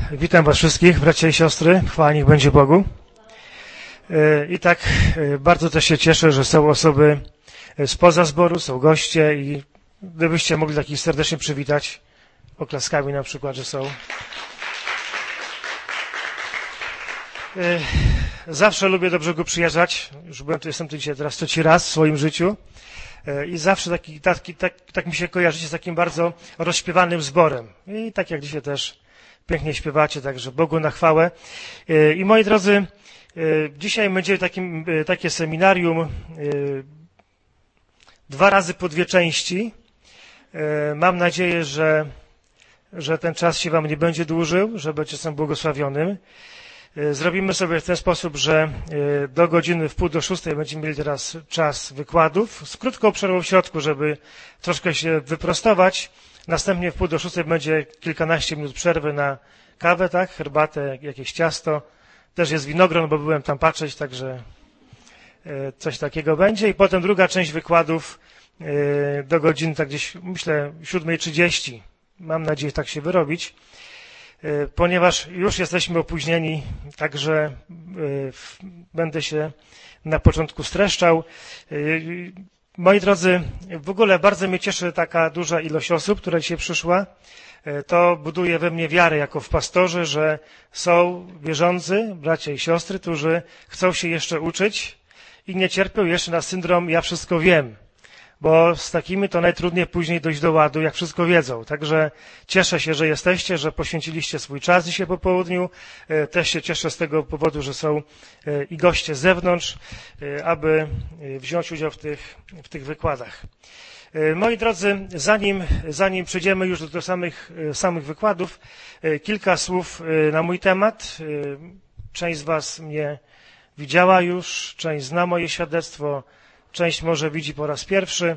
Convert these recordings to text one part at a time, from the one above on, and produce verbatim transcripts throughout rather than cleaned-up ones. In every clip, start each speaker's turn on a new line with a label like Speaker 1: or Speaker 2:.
Speaker 1: Witam Was wszystkich, bracia i siostry, chwała niech będzie Bogu. I tak bardzo też się cieszę, że są osoby spoza zboru, są goście i gdybyście mogli takich serdecznie przywitać, oklaskami na przykład, że są. Zawsze lubię do brzegu przyjeżdżać, już byłem tu, jestem tu dzisiaj teraz trzeci raz w swoim życiu i zawsze taki, taki, tak, tak mi się kojarzy z takim bardzo rozśpiewanym zborem i tak jak dzisiaj też pięknie śpiewacie, także Bogu na chwałę. I moi drodzy, dzisiaj będzie takim, takie seminarium dwa razy po dwie części. Mam nadzieję, że, że ten czas się Wam nie będzie dłużył, że będziecie są błogosławionym. Zrobimy sobie w ten sposób, że do godziny w pół do szóstej będziemy mieli teraz czas wykładów z krótką przerwą w środku, żeby troszkę się wyprostować. Następnie w pół do szóstej będzie kilkanaście minut przerwy na kawę, tak, herbatę, jakieś ciasto. Też jest winogron, bo byłem tam patrzeć, także coś takiego będzie. I potem druga część wykładów do godziny, tak gdzieś, myślę, siódma trzydzieści. Mam nadzieję tak się wyrobić, ponieważ już jesteśmy opóźnieni, także będę się na początku streszczał. Moi drodzy, w ogóle bardzo mnie cieszy taka duża ilość osób, która dzisiaj przyszła. To buduje we mnie wiarę jako w pastorze, że są wierzący, bracia i siostry, którzy chcą się jeszcze uczyć i nie cierpią jeszcze na syndrom ja wszystko wiem, bo z takimi to najtrudniej później dojść do ładu, jak wszystko wiedzą. Także cieszę się, że jesteście, że poświęciliście swój czas dzisiaj po południu. Też się cieszę z tego powodu, że są i goście z zewnątrz, aby wziąć udział w tych, w tych wykładach. Moi drodzy, zanim, zanim przejdziemy już do, do samych, samych wykładów, kilka słów na mój temat. Część z Was mnie widziała już, część zna moje świadectwo, część może widzi po raz pierwszy.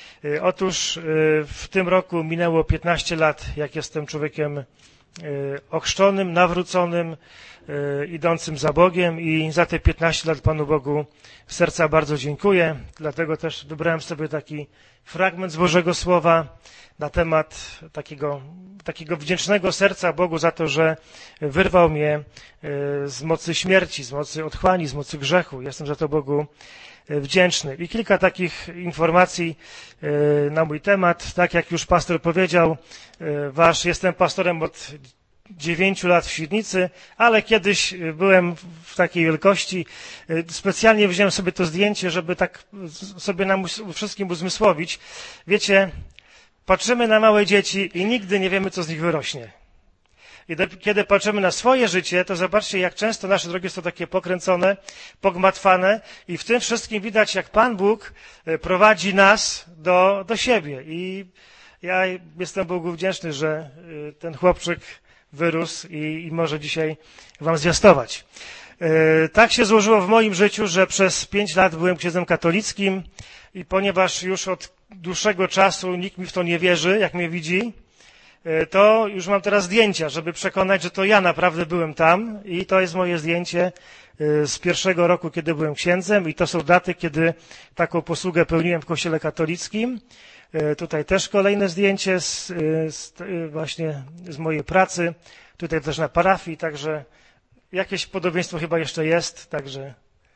Speaker 1: Otóż w tym roku minęło piętnaście lat, jak jestem człowiekiem ochrzczonym, nawróconym, idącym za Bogiem i za te piętnaście lat Panu Bogu z serca bardzo dziękuję. Dlatego też wybrałem sobie taki fragment z Bożego Słowa na temat takiego, takiego wdzięcznego serca Bogu za to, że wyrwał mnie z mocy śmierci, z mocy otchłani, z mocy grzechu. Jestem za to Bogu wdzięczny. I kilka takich informacji na mój temat. Tak jak już pastor powiedział, wasz, jestem pastorem od dziewięciu lat w Świdnicy, ale kiedyś byłem w takiej wielkości. Specjalnie wziąłem sobie to zdjęcie, żeby tak sobie nam wszystkim uzmysłowić. Wiecie, patrzymy na małe dzieci i nigdy nie wiemy, co z nich wyrośnie. I kiedy patrzymy na swoje życie, to zobaczcie, jak często nasze drogi są takie pokręcone, pogmatwane i w tym wszystkim widać, jak Pan Bóg prowadzi nas do, do siebie. I ja jestem Bogu wdzięczny, że ten chłopczyk wyrósł i, i może dzisiaj Wam zwiastować. Tak się złożyło w moim życiu, że przez pięć lat byłem księdzem katolickim i ponieważ już od dłuższego czasu nikt mi w to nie wierzy, jak mnie widzi, to już mam teraz zdjęcia, żeby przekonać, że to ja naprawdę byłem tam i to jest moje zdjęcie z pierwszego roku, kiedy byłem księdzem i to są daty, kiedy taką posługę pełniłem w kościele katolickim. Tutaj też kolejne zdjęcie z, z, właśnie z mojej pracy, tutaj też na parafii, także jakieś podobieństwo chyba jeszcze jest, także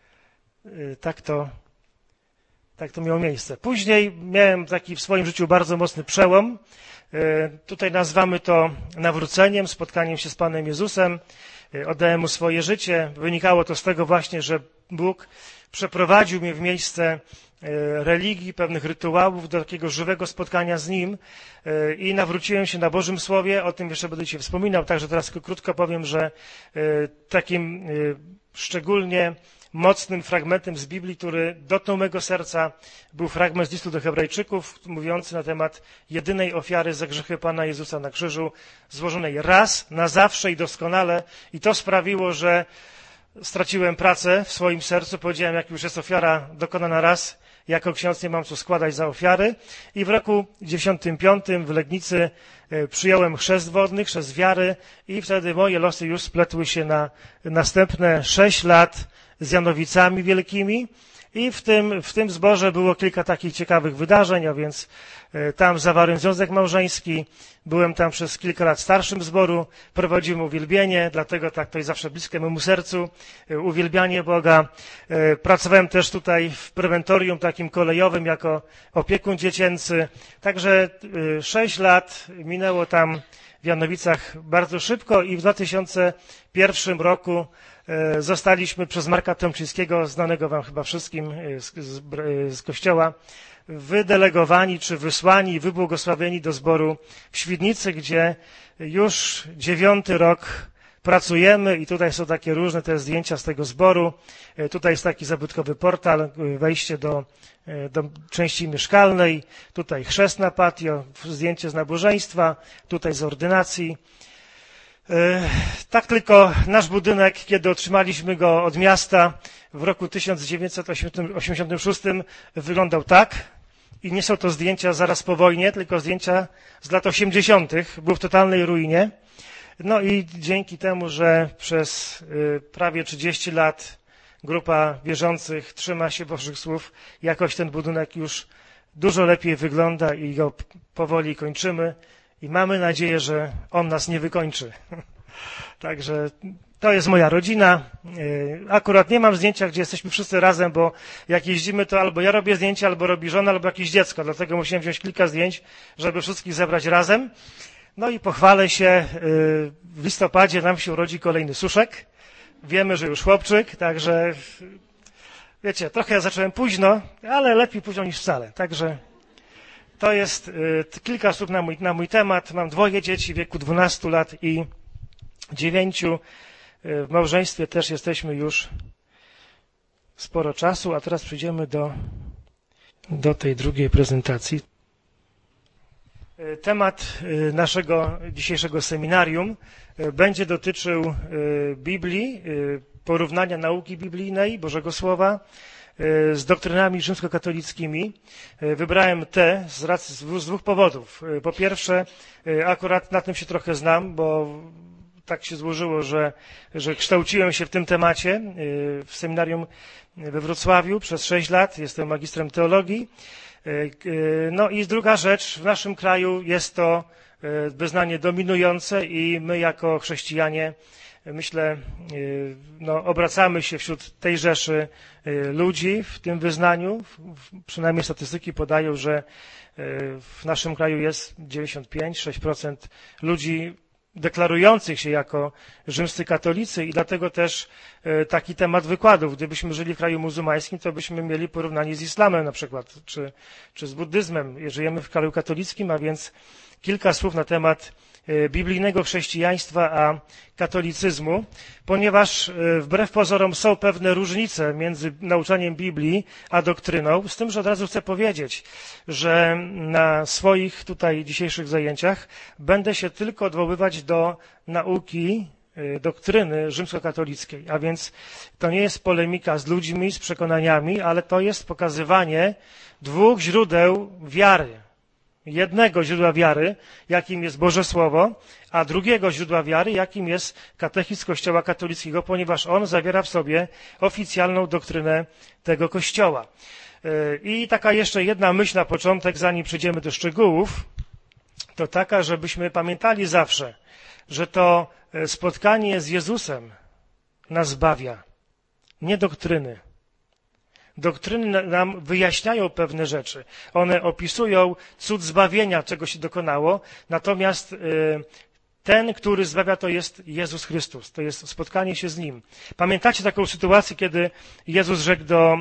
Speaker 1: tak to, tak to miało miejsce. Później miałem taki w swoim życiu bardzo mocny przełom. Tutaj nazywamy to nawróceniem, spotkaniem się z Panem Jezusem. Oddałem Mu swoje życie. Wynikało to z tego właśnie, że Bóg przeprowadził mnie w miejsce religii, pewnych rytuałów, do takiego żywego spotkania z Nim i nawróciłem się na Bożym Słowie. O tym jeszcze będę dzisiaj wspominał, także teraz tylko krótko powiem, że takim szczególnie mocnym fragmentem z Biblii, który dotknął mego serca, był fragment z listu do Hebrajczyków, mówiący na temat jedynej ofiary za grzechy Pana Jezusa na krzyżu, złożonej raz, na zawsze i doskonale. I to sprawiło, że straciłem pracę w swoim sercu. Powiedziałem, jak już jest ofiara dokonana raz, jako ksiądz nie mam co składać za ofiary. I w roku dziewięćdziesiątym piątym w Legnicy przyjąłem chrzest wodny, chrzest wiary i wtedy moje losy już spletły się na następne sześć lat z Janowicami wielkimi I w tym, w tym zborze było kilka takich ciekawych wydarzeń, a więc tam zawarłem związek małżeński, byłem tam przez kilka lat starszym zboru, prowadziłem uwielbienie, dlatego tak to jest zawsze bliskie memu sercu, uwielbianie Boga. Pracowałem też tutaj w prewentorium takim kolejowym jako opiekun dziecięcy, także sześć lat minęło tam w Janowicach bardzo szybko i w dwa tysiące pierwszym roku zostaliśmy przez Marka Tomczyńskiego, znanego wam chyba wszystkim z, z, z kościoła, wydelegowani czy wysłani, wybłogosławieni do zboru w Świdnicy, gdzie już dziewiąty rok pracujemy i tutaj są takie różne te zdjęcia z tego zboru. Tutaj jest taki zabytkowy portal, wejście do, do części mieszkalnej, tutaj chrzest na patio, zdjęcie z nabożeństwa, tutaj z ordynacji. Tak tylko nasz budynek, kiedy otrzymaliśmy go od miasta w roku tysiąc dziewięćset osiemdziesiątym szóstym, wyglądał tak. I nie są to zdjęcia zaraz po wojnie, tylko zdjęcia z lat osiemdziesiątych. Był w totalnej ruinie. No i dzięki temu, że przez prawie trzydzieści lat grupa wierzących trzyma się Bożych słów, jakoś ten budynek już dużo lepiej wygląda i go powoli kończymy. I mamy nadzieję, że on nas nie wykończy. Także to jest moja rodzina. Akurat nie mam zdjęcia, gdzie jesteśmy wszyscy razem, bo jak jeździmy, to albo ja robię zdjęcia, albo robi żona, albo jakieś dziecko. Dlatego musiałem wziąć kilka zdjęć, żeby wszystkich zebrać razem. No i pochwalę się, w listopadzie nam się urodzi kolejny Suszek. Wiemy, że już chłopczyk, także wiecie, trochę ja zacząłem późno, ale lepiej późno niż wcale. Także to jest y, kilka słów na mój, na mój temat. Mam dwoje dzieci w wieku dwunastu lat i dziewięciu. Y, w małżeństwie też jesteśmy już sporo czasu, a teraz przejdziemy do, do tej drugiej prezentacji. Y, temat y, naszego dzisiejszego seminarium y, będzie dotyczył y, Biblii, y, porównania nauki biblijnej, Bożego Słowa, z doktrynami rzymskokatolickimi. Wybrałem te z, racji, z dwóch powodów. Po pierwsze, akurat na tym się trochę znam, bo tak się złożyło, że, że kształciłem się w tym temacie w seminarium we Wrocławiu przez sześć lat. Jestem magistrem teologii. No i druga rzecz, w naszym kraju jest to wyznanie dominujące i my jako chrześcijanie, myślę, no, obracamy się wśród tej rzeszy ludzi w tym wyznaniu. Przynajmniej statystyki podają, że w naszym kraju jest dziewięćdziesiąt pięć do sześciu procent ludzi deklarujących się jako rzymscy katolicy i dlatego też taki temat wykładów. Gdybyśmy żyli w kraju muzułmańskim, to byśmy mieli porównanie z islamem na przykład, czy, czy z buddyzmem. Żyjemy w kraju katolickim, a więc kilka słów na temat biblijnego chrześcijaństwa a katolicyzmu, ponieważ wbrew pozorom są pewne różnice między nauczaniem Biblii a doktryną, z tym, że od razu chcę powiedzieć, że na swoich tutaj dzisiejszych zajęciach będę się tylko odwoływać do nauki doktryny rzymskokatolickiej, a więc to nie jest polemika z ludźmi, z przekonaniami, ale to jest pokazywanie dwóch źródeł wiary. Jednego źródła wiary, jakim jest Boże Słowo, a drugiego źródła wiary, jakim jest katechizm Kościoła katolickiego, ponieważ on zawiera w sobie oficjalną doktrynę tego Kościoła. I taka jeszcze jedna myśl na początek, zanim przejdziemy do szczegółów, to taka, żebyśmy pamiętali zawsze, że to spotkanie z Jezusem nas zbawia, nie doktryny. Doktryny nam wyjaśniają pewne rzeczy. One opisują cud zbawienia, czego się dokonało, natomiast ten, który zbawia, to jest Jezus Chrystus. To jest spotkanie się z Nim. Pamiętacie taką sytuację, kiedy Jezus rzekł do,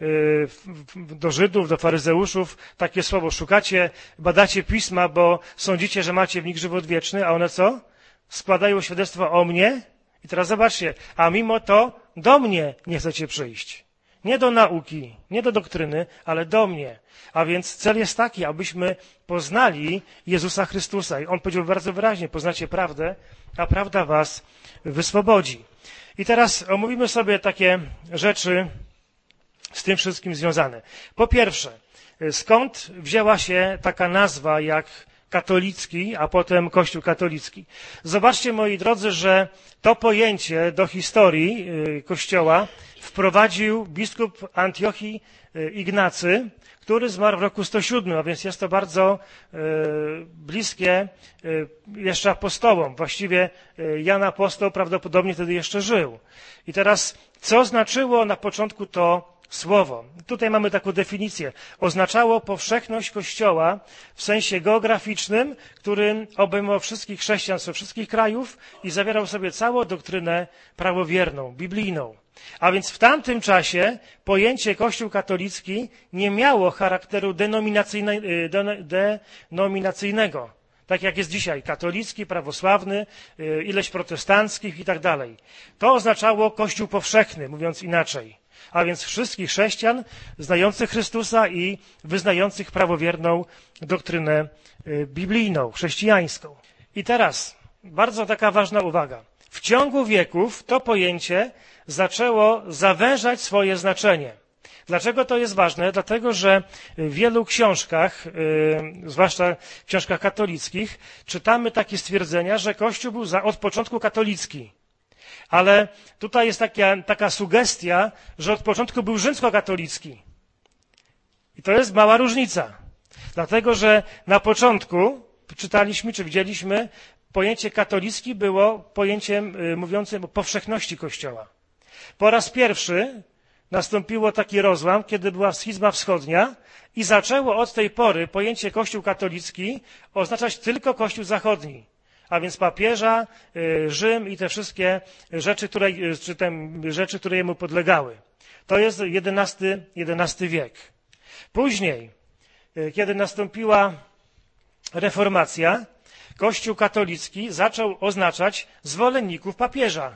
Speaker 1: do Żydów, do faryzeuszów takie słowo: szukacie, badacie pisma, bo sądzicie, że macie w nich żywot wieczny, a one co? Składają świadectwo o mnie. I teraz zobaczcie, a mimo to do mnie nie chcecie przyjść. Nie do nauki, nie do doktryny, ale do mnie. A więc cel jest taki, abyśmy poznali Jezusa Chrystusa. I On powiedział bardzo wyraźnie: poznacie prawdę, a prawda was wyswobodzi. I teraz omówimy sobie takie rzeczy z tym wszystkim związane. Po pierwsze, skąd wzięła się taka nazwa jak katolicki, a potem Kościół katolicki? Zobaczcie, moi drodzy, że to pojęcie do historii Kościoła wprowadził biskup Antiochii Ignacy, który zmarł w roku sto siódmym, a więc jest to bardzo e, bliskie e, jeszcze apostołom. Właściwie e, Jan Apostoł prawdopodobnie wtedy jeszcze żył. I teraz, co znaczyło na początku to słowo? Tutaj mamy taką definicję. Oznaczało powszechność Kościoła w sensie geograficznym, który obejmował wszystkich chrześcijan ze wszystkich krajów i zawierał w sobie całą doktrynę prawowierną, biblijną. A więc w tamtym czasie pojęcie Kościół katolicki nie miało charakteru denominacyjne, denominacyjnego, tak jak jest dzisiaj, katolicki, prawosławny, ileś protestanckich i tak dalej. To oznaczało Kościół powszechny, mówiąc inaczej, a więc wszystkich chrześcijan znających Chrystusa i wyznających prawowierną doktrynę biblijną, chrześcijańską. I teraz bardzo taka ważna uwaga. W ciągu wieków to pojęcie zaczęło zawężać swoje znaczenie. Dlaczego to jest ważne? Dlatego, że w wielu książkach, zwłaszcza w książkach katolickich, czytamy takie stwierdzenia, że Kościół był od początku katolicki. Ale tutaj jest taka, taka sugestia, że od początku był rzymskokatolicki. I to jest mała różnica. Dlatego, że na początku czytaliśmy, czy widzieliśmy, pojęcie katolicki było pojęciem mówiącym o powszechności Kościoła. Po raz pierwszy nastąpiło taki rozłam, kiedy była schizma wschodnia i zaczęło od tej pory pojęcie Kościół katolicki oznaczać tylko Kościół zachodni, a więc papieża, Rzym i te wszystkie rzeczy, które, czy te rzeczy, które jemu podlegały. To jest jedenasty wiek. Później, kiedy nastąpiła reformacja, Kościół katolicki zaczął oznaczać zwolenników papieża.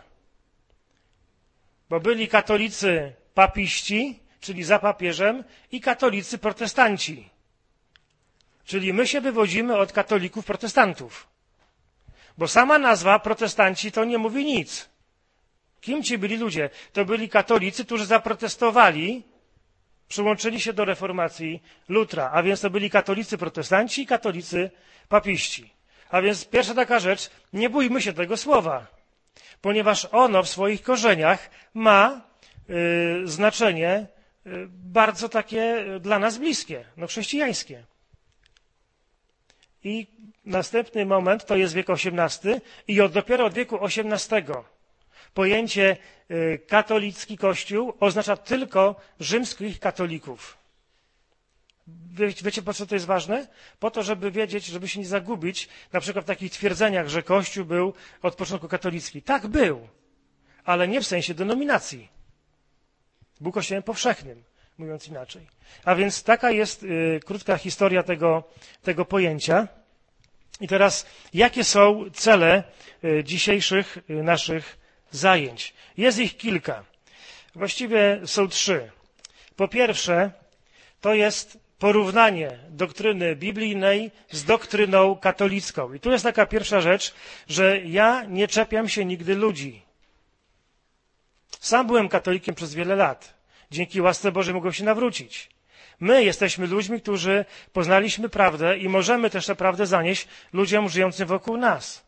Speaker 1: Bo byli katolicy papiści, czyli za papieżem, i katolicy protestanci. Czyli my się wywodzimy od katolików protestantów. Bo sama nazwa protestanci to nie mówi nic. Kim ci byli ludzie? To byli katolicy, którzy zaprotestowali, przyłączyli się do reformacji Lutra, a więc to byli katolicy protestanci i katolicy papiści. A więc pierwsza taka rzecz, nie bójmy się tego słowa, ponieważ ono w swoich korzeniach ma y, znaczenie y, bardzo takie dla nas bliskie, no chrześcijańskie. I następny moment to jest wiek osiemnasty i od, dopiero od wieku osiemnastego pojęcie y, katolicki Kościół oznacza tylko rzymskich katolików. Wiecie, wiecie, po co to jest ważne? Po to, żeby wiedzieć, żeby się nie zagubić, na przykład w takich twierdzeniach, że Kościół był od początku katolicki. Tak był, ale nie w sensie denominacji. Był Kościołem powszechnym, mówiąc inaczej. A więc taka jest y, krótka historia tego, tego pojęcia. I teraz, jakie są cele y, dzisiejszych y, naszych zajęć? Jest ich kilka. Właściwie są trzy. Po pierwsze, to jest porównanie doktryny biblijnej z doktryną katolicką. I tu jest taka pierwsza rzecz, że ja nie czepiam się nigdy ludzi. Sam byłem katolikiem przez wiele lat. Dzięki łasce Bożej mogłem się nawrócić. My jesteśmy ludźmi, którzy poznaliśmy prawdę i możemy też tę prawdę zanieść ludziom żyjącym wokół nas.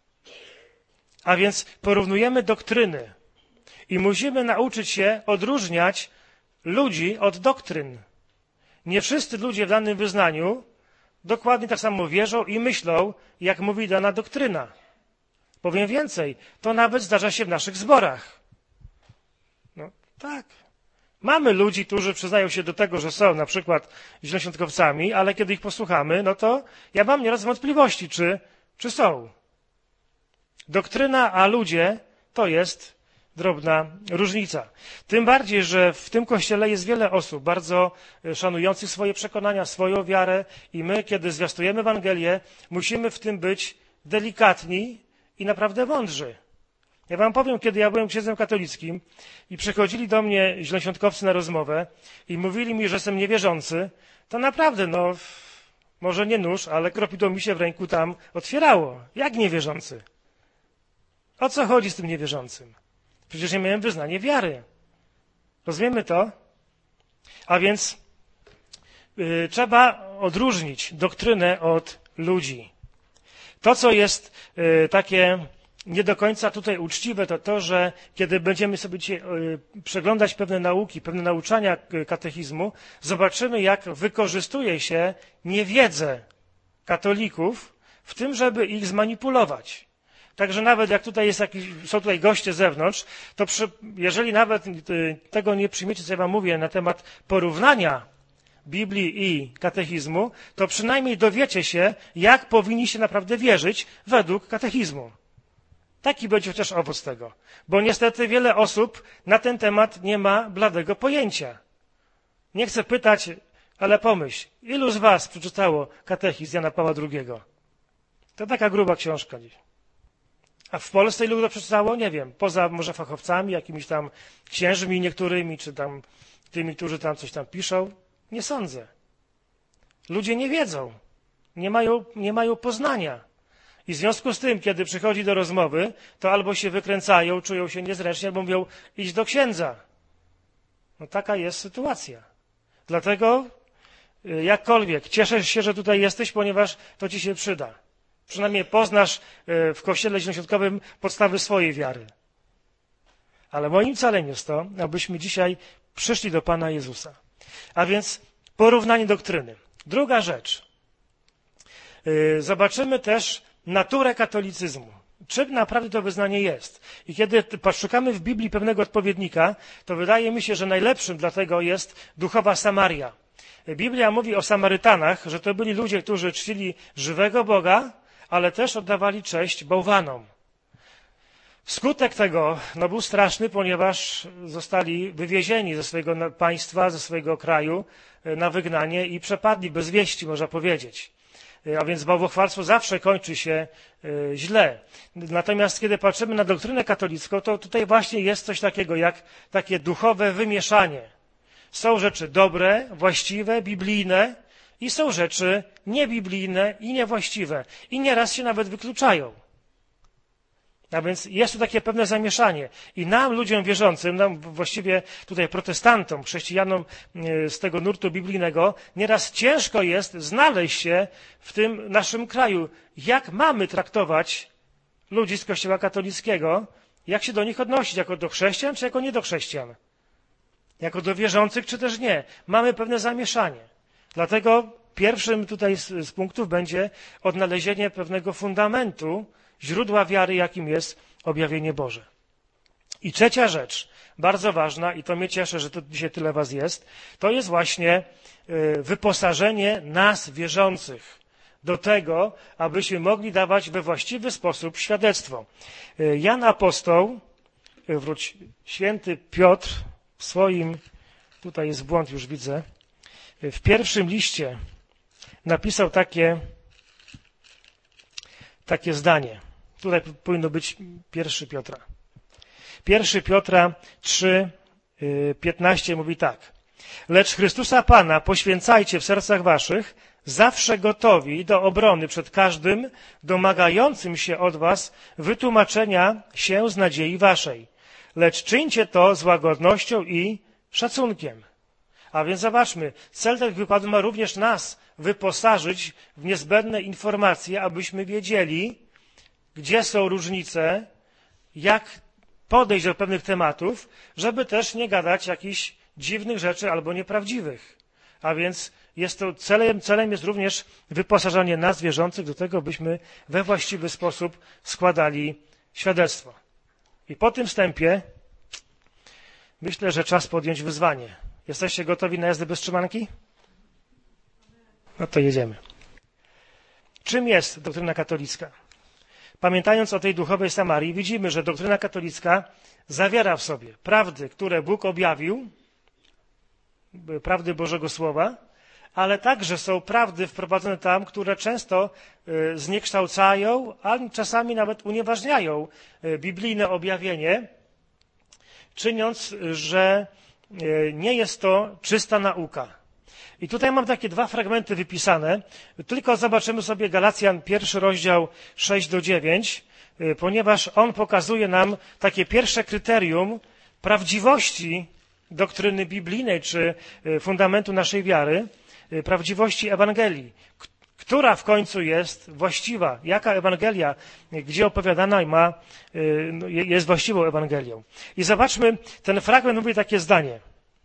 Speaker 1: A więc porównujemy doktryny i musimy nauczyć się odróżniać ludzi od doktryn. Nie wszyscy ludzie w danym wyznaniu dokładnie tak samo wierzą i myślą, jak mówi dana doktryna. Powiem więcej, to nawet zdarza się w naszych zborach. No tak. Mamy ludzi, którzy przyznają się do tego, że są na przykład zielonoświątkowcami, ale kiedy ich posłuchamy, no to ja mam nieraz wątpliwości, czy, czy są. Doktryna, a ludzie to jest drobna różnica. Tym bardziej, że w tym kościele jest wiele osób bardzo szanujących swoje przekonania, swoją wiarę i my, kiedy zwiastujemy Ewangelię, musimy w tym być delikatni i naprawdę mądrzy. Ja wam powiem, kiedy ja byłem księdzem katolickim i przychodzili do mnie zielonoświątkowcy na rozmowę i mówili mi, że jestem niewierzący, to naprawdę, no, może nie nóż, ale kropidło mi się w ręku tam otwierało. Jak niewierzący? O co chodzi z tym niewierzącym? Przecież ja miałem wyznanie wiary. Rozumiemy to? A więc yy, trzeba odróżnić doktrynę od ludzi. To, co jest yy, takie nie do końca tutaj uczciwe, to to, że kiedy będziemy sobie dzisiaj przeglądać pewne nauki, pewne nauczania katechizmu, zobaczymy, jak wykorzystuje się niewiedzę katolików w tym, żeby ich zmanipulować. Także nawet jak tutaj jest jakiś, są tutaj goście z zewnątrz, to przy, jeżeli nawet tego nie przyjmiecie, co ja wam mówię na temat porównania Biblii i katechizmu, to przynajmniej dowiecie się, jak powinniście naprawdę wierzyć według katechizmu. Taki będzie chociaż owoc tego. Bo niestety wiele osób na ten temat nie ma bladego pojęcia. Nie chcę pytać, ale pomyśl, ilu z was przeczytało katechizm Jana Pawła drugiego? To taka gruba książka dziś. A w Polsce ilu to przeczytało? Nie wiem. Poza może fachowcami, jakimiś tam księżmi niektórymi, czy tam tymi, którzy tam coś tam piszą. Nie sądzę. Ludzie nie wiedzą. Nie mają, nie mają poznania. I w związku z tym, kiedy przychodzi do rozmowy, to albo się wykręcają, czują się niezręcznie, albo mówią, idź do księdza. No taka jest sytuacja. Dlatego jakkolwiek cieszę się, że tutaj jesteś, ponieważ to ci się przyda. Przynajmniej poznasz w Kościele Zielonoświątkowym podstawy swojej wiary. Ale moim celem jest to, abyśmy dzisiaj przyszli do Pana Jezusa. A więc porównanie doktryny. Druga rzecz. Zobaczymy też naturę katolicyzmu. Czym naprawdę to wyznanie jest? I kiedy poszukamy w Biblii pewnego odpowiednika, to wydaje mi się, że najlepszym dla tego jest duchowa Samaria. Biblia mówi o Samarytanach, że to byli ludzie, którzy czcili żywego Boga, ale też oddawali cześć bałwanom. Skutek tego no, był straszny, ponieważ zostali wywiezieni ze swojego państwa, ze swojego kraju na wygnanie i przepadli bez wieści, można powiedzieć. A więc bałwochwalstwo zawsze kończy się źle. Natomiast kiedy patrzymy na doktrynę katolicką, to tutaj właśnie jest coś takiego jak takie duchowe wymieszanie. Są rzeczy dobre, właściwe, biblijne i są rzeczy niebiblijne i niewłaściwe. I nieraz się nawet wykluczają. A więc jest tu takie pewne zamieszanie. I nam, ludziom wierzącym, nam właściwie tutaj protestantom, chrześcijanom z tego nurtu biblijnego, nieraz ciężko jest znaleźć się w tym naszym kraju. Jak mamy traktować ludzi z Kościoła katolickiego? Jak się do nich odnosić? Jako do chrześcijan, czy jako nie do chrześcijan? Jako do wierzących, czy też nie? Mamy pewne zamieszanie. Dlatego pierwszym tutaj z, z punktów będzie odnalezienie pewnego fundamentu, źródła wiary, jakim jest objawienie Boże. I trzecia rzecz, bardzo ważna, i to mnie cieszy, że tu dzisiaj tyle was jest, to jest właśnie wyposażenie nas, wierzących, do tego, abyśmy mogli dawać we właściwy sposób świadectwo. Jan Apostoł, wróć, święty Piotr w swoim, tutaj jest błąd, już widzę, w pierwszym liście napisał takie, takie zdanie. Tutaj powinno być pierwszy Piotra. Pierwszy Piotra trzy, piętnaście mówi tak. Lecz Chrystusa Pana poświęcajcie w sercach waszych, zawsze gotowi do obrony przed każdym domagającym się od was wytłumaczenia się z nadziei waszej. Lecz czyńcie to z łagodnością i szacunkiem. A więc zobaczmy, cel tego wykładu ma również nas wyposażyć w niezbędne informacje, abyśmy wiedzieli, gdzie są różnice, jak podejść do pewnych tematów, żeby też nie gadać jakichś dziwnych rzeczy albo nieprawdziwych. A więc jest to celem, celem jest również wyposażanie nas, wierzących, do tego, byśmy we właściwy sposób składali świadectwo. I po tym wstępie myślę, że czas podjąć wyzwanie. Jesteście gotowi na jazdę bez trzymanki? No to jedziemy. Czym jest doktryna katolicka? Pamiętając o tej duchowej Samarii, widzimy, że doktryna katolicka zawiera w sobie prawdy, które Bóg objawił, prawdy Bożego Słowa, ale także są prawdy wprowadzone tam, które często zniekształcają, a czasami nawet unieważniają biblijne objawienie, czyniąc, że nie jest to czysta nauka. I tutaj mam takie dwa fragmenty wypisane. Tylko zobaczymy sobie Galacjan, pierwszy rozdział sześć do dziewięciu, ponieważ on pokazuje nam takie pierwsze kryterium prawdziwości doktryny biblijnej, czy fundamentu naszej wiary, prawdziwości Ewangelii. która w końcu jest właściwa, jaka Ewangelia, gdzie opowiadana ma, jest właściwą Ewangelią. I zobaczmy, ten fragment mówi takie zdanie.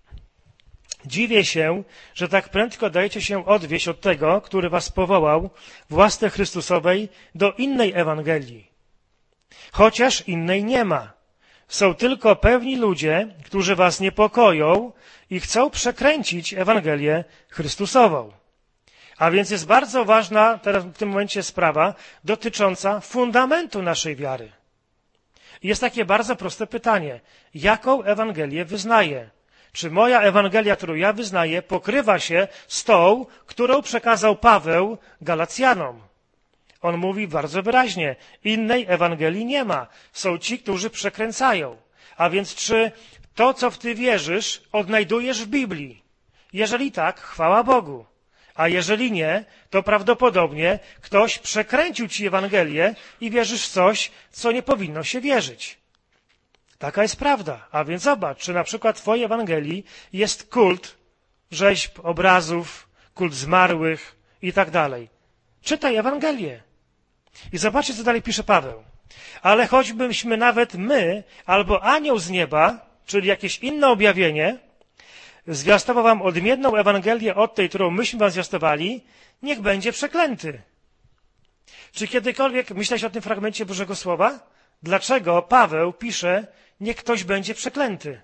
Speaker 1: Dziwię się, że tak prędko dajecie się odwieść od tego, który was powołał w łasce Chrystusowej do innej Ewangelii. Chociaż innej nie ma. Są tylko pewni ludzie, którzy was niepokoją i chcą przekręcić Ewangelię Chrystusową. A więc jest bardzo ważna teraz w tym momencie sprawa dotycząca fundamentu naszej wiary. Jest takie bardzo proste pytanie. Jaką Ewangelię wyznaję? Czy moja Ewangelia, którą ja wyznaję, pokrywa się z tą, którą przekazał Paweł Galacjanom? On mówi bardzo wyraźnie, innej Ewangelii nie ma. Są ci, którzy przekręcają. A więc czy to, co w ty wierzysz, odnajdujesz w Biblii? Jeżeli tak, chwała Bogu. A jeżeli nie, to prawdopodobnie ktoś przekręcił ci Ewangelię i wierzysz w coś, co nie powinno się wierzyć. Taka jest prawda. A więc zobacz, czy na przykład w twojej Ewangelii jest kult rzeźb, obrazów, kult zmarłych i tak dalej. Czytaj Ewangelię. I zobaczcie, co dalej pisze Paweł. Ale choćbyśmy nawet my, albo anioł z nieba, czyli jakieś inne objawienie, zwiastował wam odmienną Ewangelię od tej, którą myśmy wam zwiastowali, niech będzie przeklęty. Czy kiedykolwiek myślałeś o tym fragmencie Bożego Słowa? Dlaczego Paweł pisze, niech ktoś będzie przeklęty?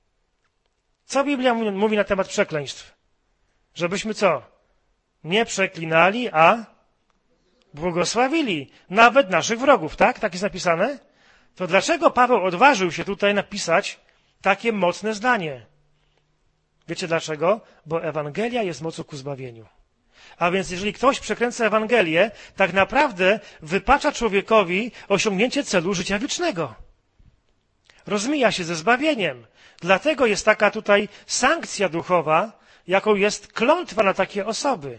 Speaker 1: Co Biblia mówi na temat przekleństw? Żebyśmy co? Nie przeklinali, a błogosławili. Nawet naszych wrogów, tak? Tak jest napisane? To dlaczego Paweł odważył się tutaj napisać takie mocne zdanie? Wiecie dlaczego? Bo Ewangelia jest mocą ku zbawieniu. A więc jeżeli ktoś przekręca Ewangelię, tak naprawdę wypacza człowiekowi osiągnięcie celu życia wiecznego. Rozmija się ze zbawieniem. Dlatego jest taka tutaj sankcja duchowa, jaką jest klątwa na takie osoby.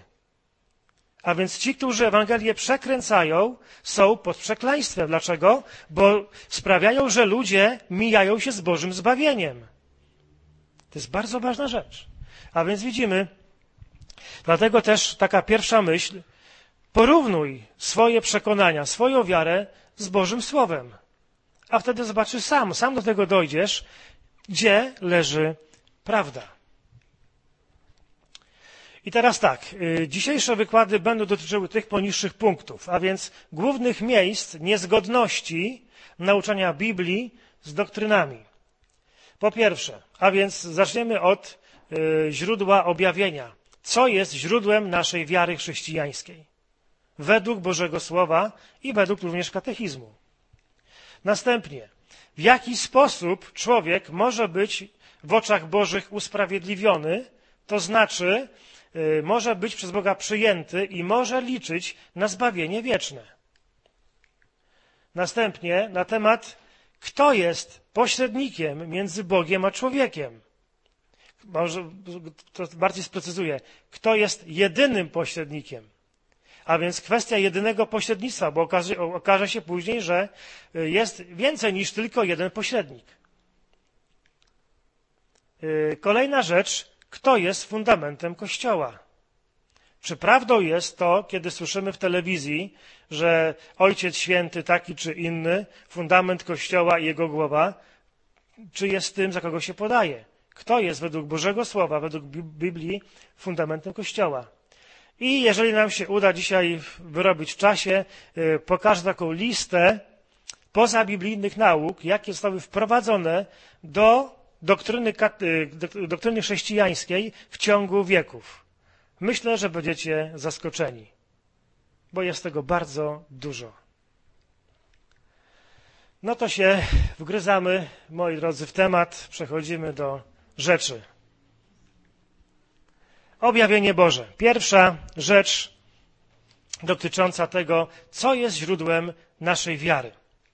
Speaker 1: A więc ci, którzy Ewangelię przekręcają, są pod przekleństwem. Dlaczego? Bo sprawiają, że ludzie mijają się z Bożym zbawieniem. To jest bardzo ważna rzecz. A więc widzimy, dlatego też taka pierwsza myśl, porównuj swoje przekonania, swoją wiarę z Bożym Słowem. A wtedy zobaczysz sam, sam do tego dojdziesz, gdzie leży prawda. I teraz tak, dzisiejsze wykłady będą dotyczyły tych poniższych punktów, a więc głównych miejsc niezgodności nauczania Biblii z doktrynami. Po pierwsze, a więc zaczniemy od y, źródła objawienia. Co jest źródłem naszej wiary chrześcijańskiej? Według Bożego Słowa i według również katechizmu. Następnie, w jaki sposób człowiek może być w oczach Bożych usprawiedliwiony, to znaczy y, może być przez Boga przyjęty i może liczyć na zbawienie wieczne. Następnie na temat, kto jest pośrednikiem między Bogiem a człowiekiem. Może to bardziej sprecyzuję. Kto jest jedynym pośrednikiem? A więc kwestia jedynego pośrednictwa, bo okaże, okaże się później, że jest więcej niż tylko jeden pośrednik. Kolejna rzecz. Kto jest fundamentem Kościoła? Czy prawdą jest to, kiedy słyszymy w telewizji, że Ojciec Święty taki czy inny, fundament Kościoła i jego głowa, czy jest tym, za kogo się podaje? Kto jest według Bożego Słowa, według Biblii fundamentem Kościoła? I jeżeli nam się uda dzisiaj wyrobić w czasie, pokażę taką listę pozabiblijnych nauk, jakie zostały wprowadzone do doktryny, doktryny chrześcijańskiej w ciągu wieków. Myślę, że będziecie zaskoczeni, bo jest tego bardzo dużo. No to się wgryzamy, moi drodzy, w temat, przechodzimy do rzeczy. Objawienie Boże. Pierwsza rzecz dotycząca tego, co jest źródłem naszej wiary.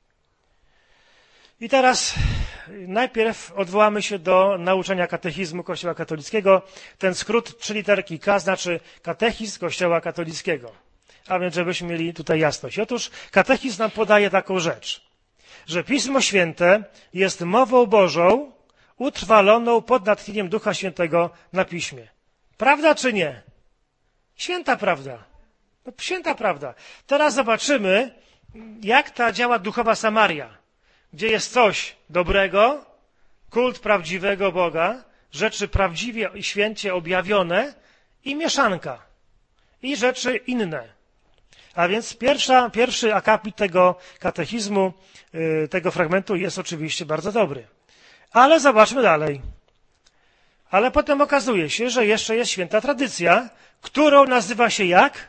Speaker 1: I teraz najpierw odwołamy się do nauczania katechizmu Kościoła katolickiego. Ten skrót, trzy literki K, znaczy katechizm Kościoła katolickiego. A więc, żebyśmy mieli tutaj jasność. Otóż katechizm nam podaje taką rzecz, że Pismo Święte jest mową Bożą utrwaloną pod natchnieniem Ducha Świętego na Piśmie. Prawda czy nie? Święta prawda. No, święta prawda. Teraz zobaczymy, jak ta działa duchowa Samaria, gdzie jest coś dobrego, kult prawdziwego Boga, rzeczy prawdziwie i święcie objawione i mieszanka. I rzeczy inne. A więc pierwsza, pierwszy akapit tego katechizmu, yy, tego fragmentu jest oczywiście bardzo dobry. Ale zobaczmy dalej. Ale potem okazuje się, że jeszcze jest święta tradycja, którą nazywa się jak?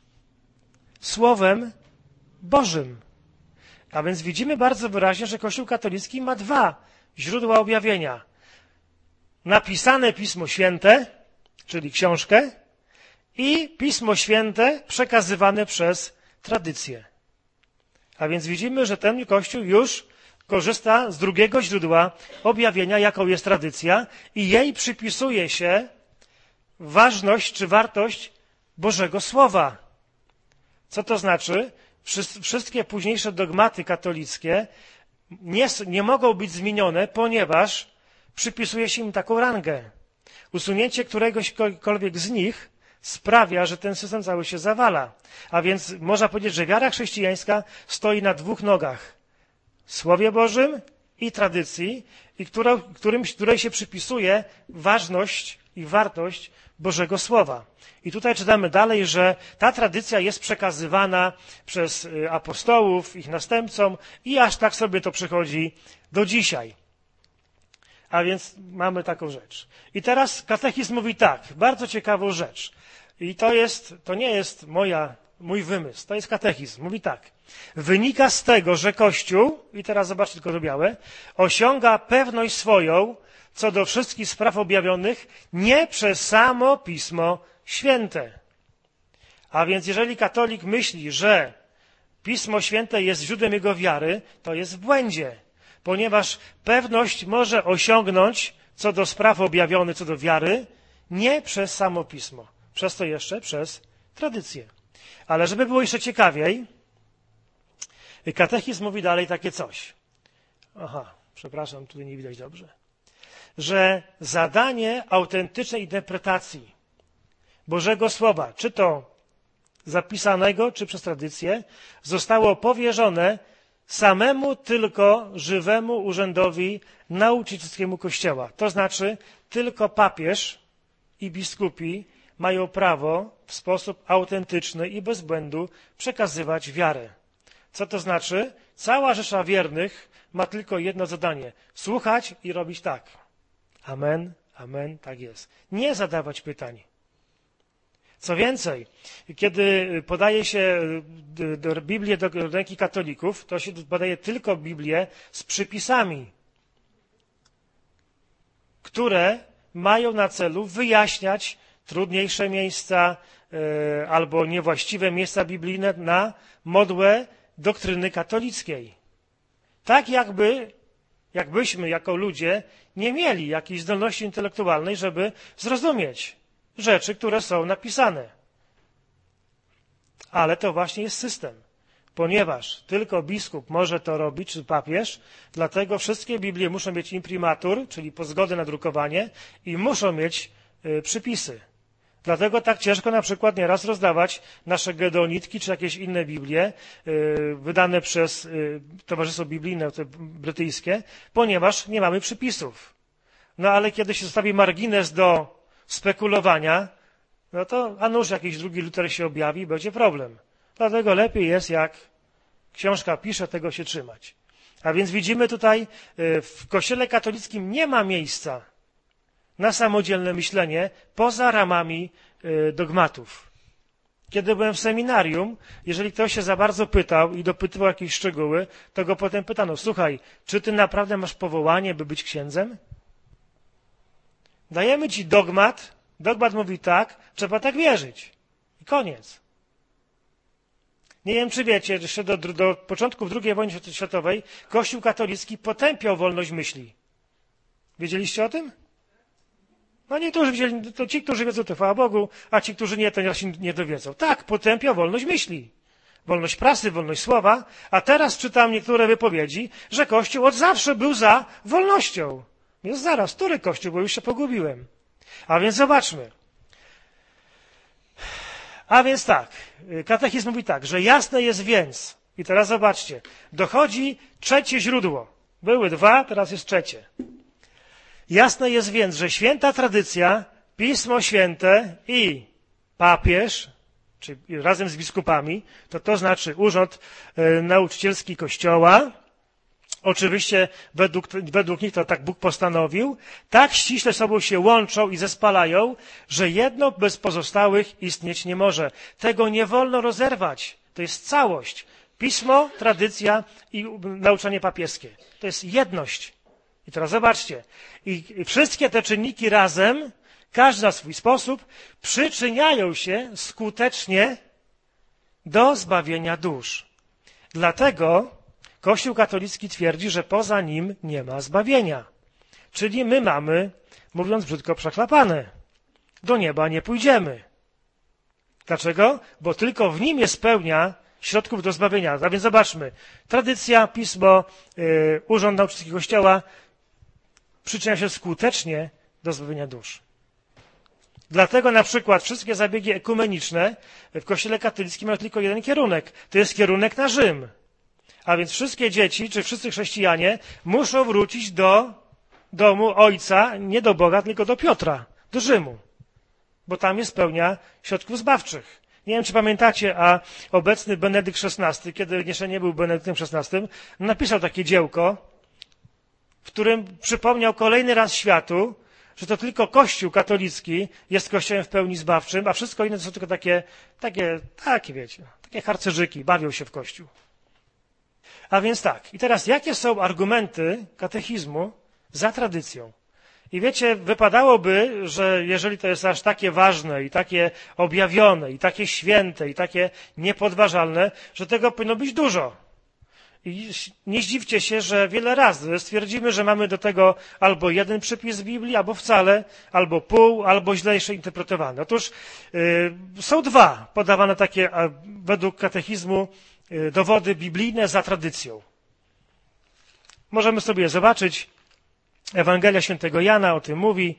Speaker 1: Słowem Bożym. A więc widzimy bardzo wyraźnie, że Kościół katolicki ma dwa źródła objawienia. Napisane Pismo Święte, czyli książkę, i Pismo Święte przekazywane przez tradycję. A więc widzimy, że ten Kościół już korzysta z drugiego źródła objawienia, jaką jest tradycja, i jej przypisuje się ważność czy wartość Bożego Słowa. Co to znaczy? Wszystkie późniejsze dogmaty katolickie nie, nie mogą być zmienione, ponieważ przypisuje się im taką rangę. Usunięcie któregośkolwiek z nich sprawia, że ten system cały się zawala. A więc można powiedzieć, że wiara chrześcijańska stoi na dwóch nogach. Słowie Bożym i tradycji, i którą, którym, której się przypisuje ważność i wartość Bożego Słowa. I tutaj czytamy dalej, że ta tradycja jest przekazywana przez apostołów, ich następcom i aż tak sobie to przychodzi do dzisiaj. A więc mamy taką rzecz. I teraz katechizm mówi tak, bardzo ciekawą rzecz. I to jest, to nie jest moja, mój wymysł, to jest katechizm. Mówi tak. Wynika z tego, że Kościół, i teraz zobaczcie tylko to białe, osiąga pewność swoją co do wszystkich spraw objawionych nie przez samo Pismo Święte. A więc jeżeli katolik myśli, że Pismo Święte jest źródłem jego wiary, to jest w błędzie, ponieważ pewność może osiągnąć co do spraw objawionych, co do wiary, nie przez samo Pismo. Przez to jeszcze przez tradycję. Ale żeby było jeszcze ciekawiej, katechizm mówi dalej takie coś. Aha, przepraszam, tutaj nie widać dobrze. Że zadanie autentycznej interpretacji Bożego Słowa, czy to zapisanego, czy przez tradycję, zostało powierzone samemu tylko żywemu urzędowi nauczycielskiemu Kościoła. To znaczy tylko papież i biskupi mają prawo w sposób autentyczny i bez błędu przekazywać wiarę. Co to znaczy? Cała rzesza wiernych ma tylko jedno zadanie. Słuchać i robić tak. Amen, amen, tak jest. Nie zadawać pytań. Co więcej, kiedy podaje się Biblię do ręki katolików, to się podaje tylko Biblię z przypisami, które mają na celu wyjaśniać trudniejsze miejsca e, albo niewłaściwe miejsca biblijne na modłę doktryny katolickiej. Tak jakby, jakbyśmy jako ludzie nie mieli jakiejś zdolności intelektualnej, żeby zrozumieć rzeczy, które są napisane. Ale to właśnie jest system. Ponieważ tylko biskup może to robić, czy papież, dlatego wszystkie Biblie muszą mieć imprimatur, czyli pozgodę na drukowanie i muszą mieć y, przypisy. Dlatego tak ciężko na przykład nieraz rozdawać nasze Gedeonitki czy jakieś inne Biblie y, wydane przez y, Towarzystwo Biblijne te brytyjskie, ponieważ nie mamy przypisów. No ale kiedy się zostawi margines do spekulowania, no to a nuż jakiś drugi Luter się objawi, będzie problem. Dlatego lepiej jest, jak książka pisze, tego się trzymać. A więc widzimy tutaj, w Kościele katolickim nie ma miejsca na samodzielne myślenie poza ramami dogmatów. Kiedy byłem w seminarium, jeżeli ktoś się za bardzo pytał i dopytywał jakieś szczegóły, to go potem pytano, słuchaj, czy ty naprawdę masz powołanie, by być księdzem? Dajemy ci dogmat, dogmat mówi tak, trzeba tak wierzyć. I koniec. Nie wiem, czy wiecie, że jeszcze do, do początków drugiej wojny światowej Kościół katolicki potępiał wolność myśli. Wiedzieliście o tym? No niektórzy wiedzieli, to ci, którzy wiedzą, to chwała Bogu, a ci, którzy nie, to się nie dowiedzą. Tak, potępiał wolność myśli. Wolność prasy, wolność słowa, a teraz czytam niektóre wypowiedzi, że Kościół od zawsze był za wolnością. Jest zaraz, który Kościół, bo już się pogubiłem. A więc zobaczmy. A więc tak, katechizm mówi tak, że jasne jest więc, i teraz zobaczcie, dochodzi trzecie źródło. Były dwa, teraz jest trzecie. Jasne jest więc, że święta tradycja, Pismo Święte i papież, czyli razem z biskupami, to to znaczy urząd y, nauczycielski Kościoła, oczywiście według, według nich to tak Bóg postanowił, tak ściśle sobą się łączą i zespalają, że jedno bez pozostałych istnieć nie może. Tego nie wolno rozerwać. To jest całość. Pismo, tradycja i nauczanie papieskie. To jest jedność. I teraz zobaczcie. I, i wszystkie te czynniki razem, każdy na swój sposób, przyczyniają się skutecznie do zbawienia dusz. Dlatego Kościół katolicki twierdzi, że poza nim nie ma zbawienia. Czyli my mamy, mówiąc brzydko, przachlapane. Do nieba nie pójdziemy. Dlaczego? Bo tylko w nim jest pełnia środków do zbawienia. A więc zobaczmy. Tradycja, pismo, yy, urząd nauczycielski Kościoła przyczynia się skutecznie do zbawienia dusz. Dlatego na przykład wszystkie zabiegi ekumeniczne w Kościele katolickim mają tylko jeden kierunek. To jest kierunek na Rzym. A więc wszystkie dzieci, czy wszyscy chrześcijanie muszą wrócić do domu Ojca, nie do Boga, tylko do Piotra, do Rzymu. Bo tam jest pełnia środków zbawczych. Nie wiem, czy pamiętacie, a obecny Benedykt szesnasty, kiedy jeszcze nie był Benedyktem szesnastym, napisał takie dziełko, w którym przypomniał kolejny raz światu, że to tylko Kościół katolicki jest Kościołem w pełni zbawczym, a wszystko inne to są tylko takie, takie, takie wiecie, takie harcerzyki, bawią się w Kościół. A więc tak, i teraz jakie są argumenty katechizmu za tradycją? I wiecie, wypadałoby, że jeżeli to jest aż takie ważne i takie objawione, i takie święte, i takie niepodważalne, że tego powinno być dużo. I nie zdziwcie się, że wiele razy stwierdzimy, że mamy do tego albo jeden przypis z Biblii, albo wcale, albo pół, albo źle jeszcze interpretowane. Otóż yy, są dwa podawane takie a, według katechizmu yy, dowody biblijne za tradycją. Możemy sobie je zobaczyć. Ewangelia Świętego Jana o tym mówi.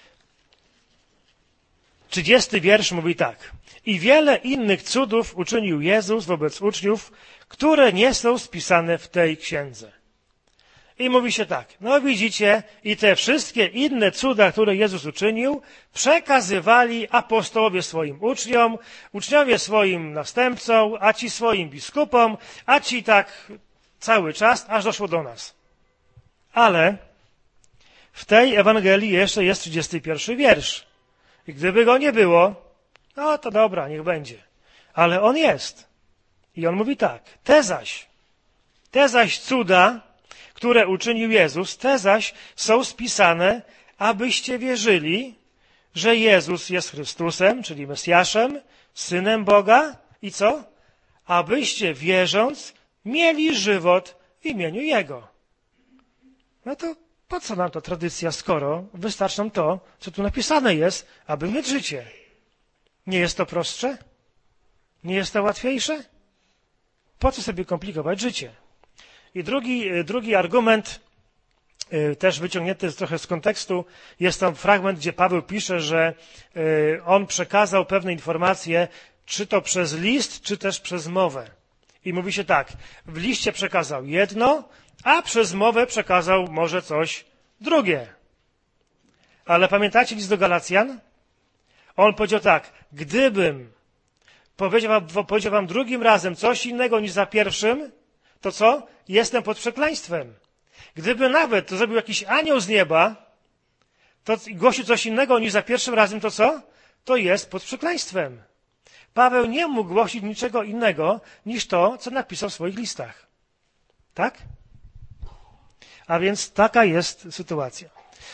Speaker 1: Trzydziesty wiersz mówi tak. I wiele innych cudów uczynił Jezus wobec uczniów, które nie są spisane w tej księdze. I mówi się tak. No widzicie, i te wszystkie inne cuda, które Jezus uczynił, przekazywali apostołowie swoim uczniom, uczniowie swoim następcom, a ci swoim biskupom, a ci tak cały czas, aż doszło do nas. Ale w tej Ewangelii jeszcze jest trzydziesty pierwszy wiersz. I gdyby go nie było, no to dobra, niech będzie. Ale on jest. I on mówi tak. Te zaś, te zaś cuda, które uczynił Jezus, te zaś są spisane, abyście wierzyli, że Jezus jest Chrystusem, czyli Mesjaszem, Synem Boga i co? Abyście wierząc mieli żywot w imieniu Jego. No to po co nam to tradycja, skoro wystarczy nam to, co tu napisane jest, aby mieć życie? Nie jest to prostsze? Nie jest to łatwiejsze? Po co sobie komplikować życie? I drugi, drugi argument, też wyciągnięty trochę z kontekstu, jest tam fragment, gdzie Paweł pisze, że on przekazał pewne informacje, czy to przez list, czy też przez mowę. I mówi się tak, w liście przekazał jedno, a przez mowę przekazał może coś drugie. Ale pamiętacie list do Galacjan? On powiedział tak, gdybym powiedział wam, powiedział wam drugim razem coś innego niż za pierwszym, to co? Jestem pod przekleństwem. Gdyby nawet to zrobił jakiś anioł z nieba, to głosił coś innego niż za pierwszym razem, to co? To jest pod przekleństwem. Paweł nie mógł głosić niczego innego niż to, co napisał w swoich listach. Tak? A więc taka jest sytuacja.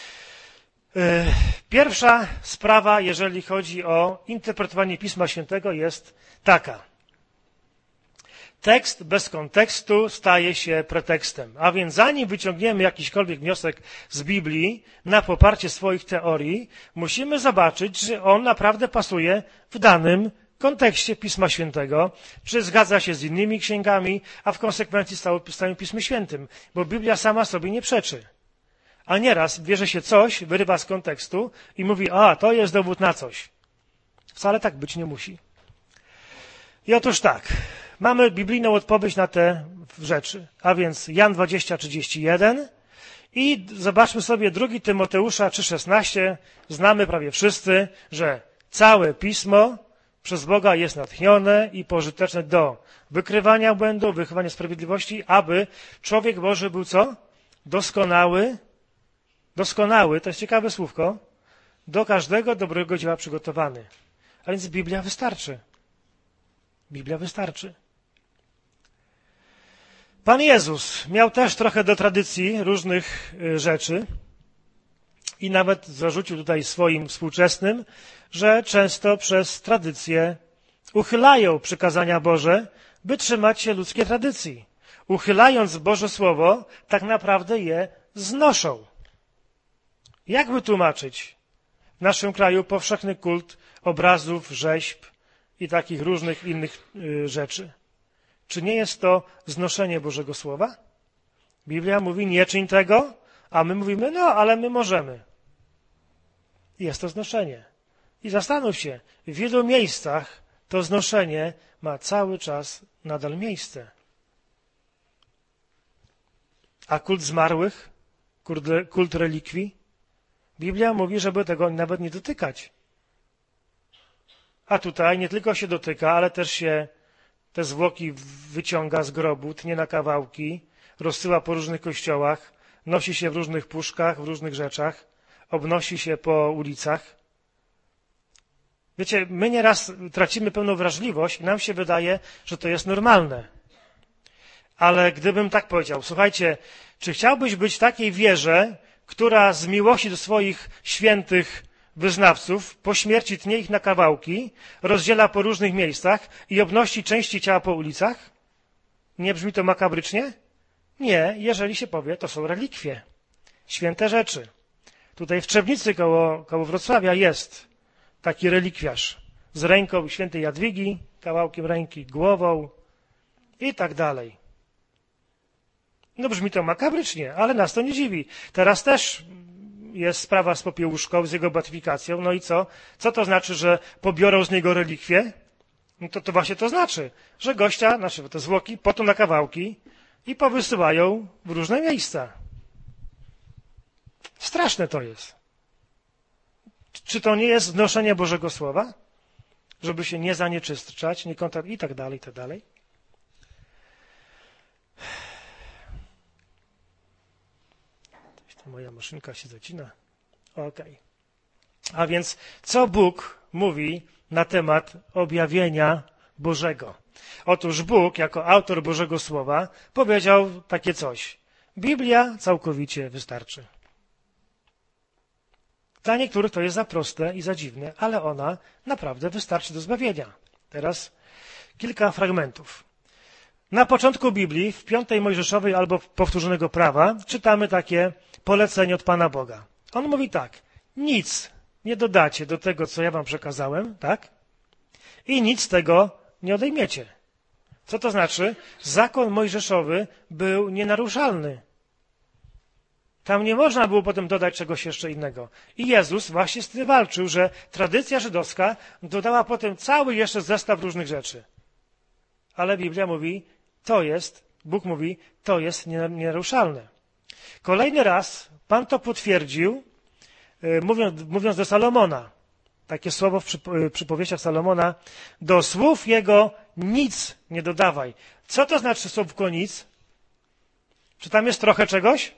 Speaker 1: Pierwsza sprawa, jeżeli chodzi o interpretowanie Pisma Świętego, jest taka. Tekst bez kontekstu staje się pretekstem. A więc zanim wyciągniemy jakiśkolwiek wniosek z Biblii na poparcie swoich teorii, musimy zobaczyć, czy on naprawdę pasuje w danym kontekście Pisma Świętego, czy zgadza się z innymi księgami, a w konsekwencji z całym Pismem Świętym, bo Biblia sama sobie nie przeczy. A nieraz bierze się coś, wyrywa z kontekstu i mówi, a to jest dowód na coś. Wcale tak być nie musi. I otóż tak, mamy biblijną odpowiedź na te rzeczy, a więc Jan dwadzieścia, trzydzieści jeden i zobaczmy sobie drugi Tymoteusza trzy szesnaście, znamy prawie wszyscy, że całe Pismo przez Boga jest natchnione i pożyteczne do wykrywania błędów, wychowania sprawiedliwości, aby człowiek Boży był co? Doskonały, doskonały, to jest ciekawe słówko, do każdego dobrego dzieła przygotowany. A więc Biblia wystarczy. Biblia wystarczy. Pan Jezus miał też trochę do tradycji różnych rzeczy i nawet zarzucił tutaj swoim współczesnym, że często przez tradycję uchylają przykazania Boże, by trzymać się ludzkiej tradycji. Uchylając Boże Słowo, tak naprawdę je znoszą. Jak wytłumaczyć w naszym kraju powszechny kult obrazów, rzeźb i takich różnych innych y, rzeczy? Czy nie jest to znoszenie Bożego Słowa? Biblia mówi, nie czyń tego, a my mówimy, no, ale my możemy. Jest to znoszenie. I zastanów się, w wielu miejscach to znoszenie ma cały czas nadal miejsce. A kult zmarłych, kult, kult relikwii? Biblia mówi, żeby tego nawet nie dotykać. A tutaj nie tylko się dotyka, ale też się te zwłoki wyciąga z grobu, tnie na kawałki, rozsyła po różnych kościołach, nosi się w różnych puszkach, w różnych rzeczach, obnosi się po ulicach. Wiecie, my nieraz tracimy pełną wrażliwość i nam się wydaje, że to jest normalne. Ale gdybym tak powiedział, słuchajcie, czy chciałbyś być w takiej wierze, która z miłości do swoich świętych wyznawców po śmierci tnie ich na kawałki, rozdziela po różnych miejscach i obnosi części ciała po ulicach? Nie brzmi to makabrycznie? Nie, jeżeli się powie, to są relikwie, święte rzeczy. Tutaj w Trzebnicy koło, koło Wrocławia jest taki relikwiarz z ręką świętej Jadwigi, kawałkiem ręki, głową i tak dalej. No brzmi to makabrycznie, ale nas to nie dziwi. Teraz też jest sprawa z Popiełuszką, z jego beatyfikacją. No i co? Co to znaczy, że pobiorą z niego relikwie? No to, to właśnie to znaczy, że gościa, znaczy te zwłoki, potą na kawałki i powysyłają w różne miejsca. Straszne to jest. Czy to nie jest znoszenie Bożego Słowa? Żeby się nie zanieczyszczać, nie kontakt i tak dalej, i tak dalej. Moja maszynka się zacina. Okej. Okay. A więc co Bóg mówi na temat objawienia Bożego? Otóż Bóg, jako autor Bożego Słowa, powiedział takie coś. Biblia całkowicie wystarczy. Dla niektórych to jest za proste i za dziwne, ale ona naprawdę wystarczy do zbawienia. Teraz kilka fragmentów. Na początku Biblii, w piątej Mojżeszowej albo powtórzonego prawa, czytamy takie polecenie od Pana Boga. On mówi tak, nic nie dodacie do tego, co ja wam przekazałem, tak? I nic z tego nie odejmiecie. Co to znaczy? Zakon mojżeszowy był nienaruszalny. Tam nie można było potem dodać czegoś jeszcze innego. I Jezus właśnie z tym walczył, że tradycja żydowska dodała potem cały jeszcze zestaw różnych rzeczy. Ale Biblia mówi, to jest, Bóg mówi, to jest nienaruszalne. Kolejny raz Pan to potwierdził, mówiąc, mówiąc do Salomona. Takie słowo w przypowieściach Salomona. Do słów jego nic nie dodawaj. Co to znaczy słówko nic? Czy tam jest trochę czegoś?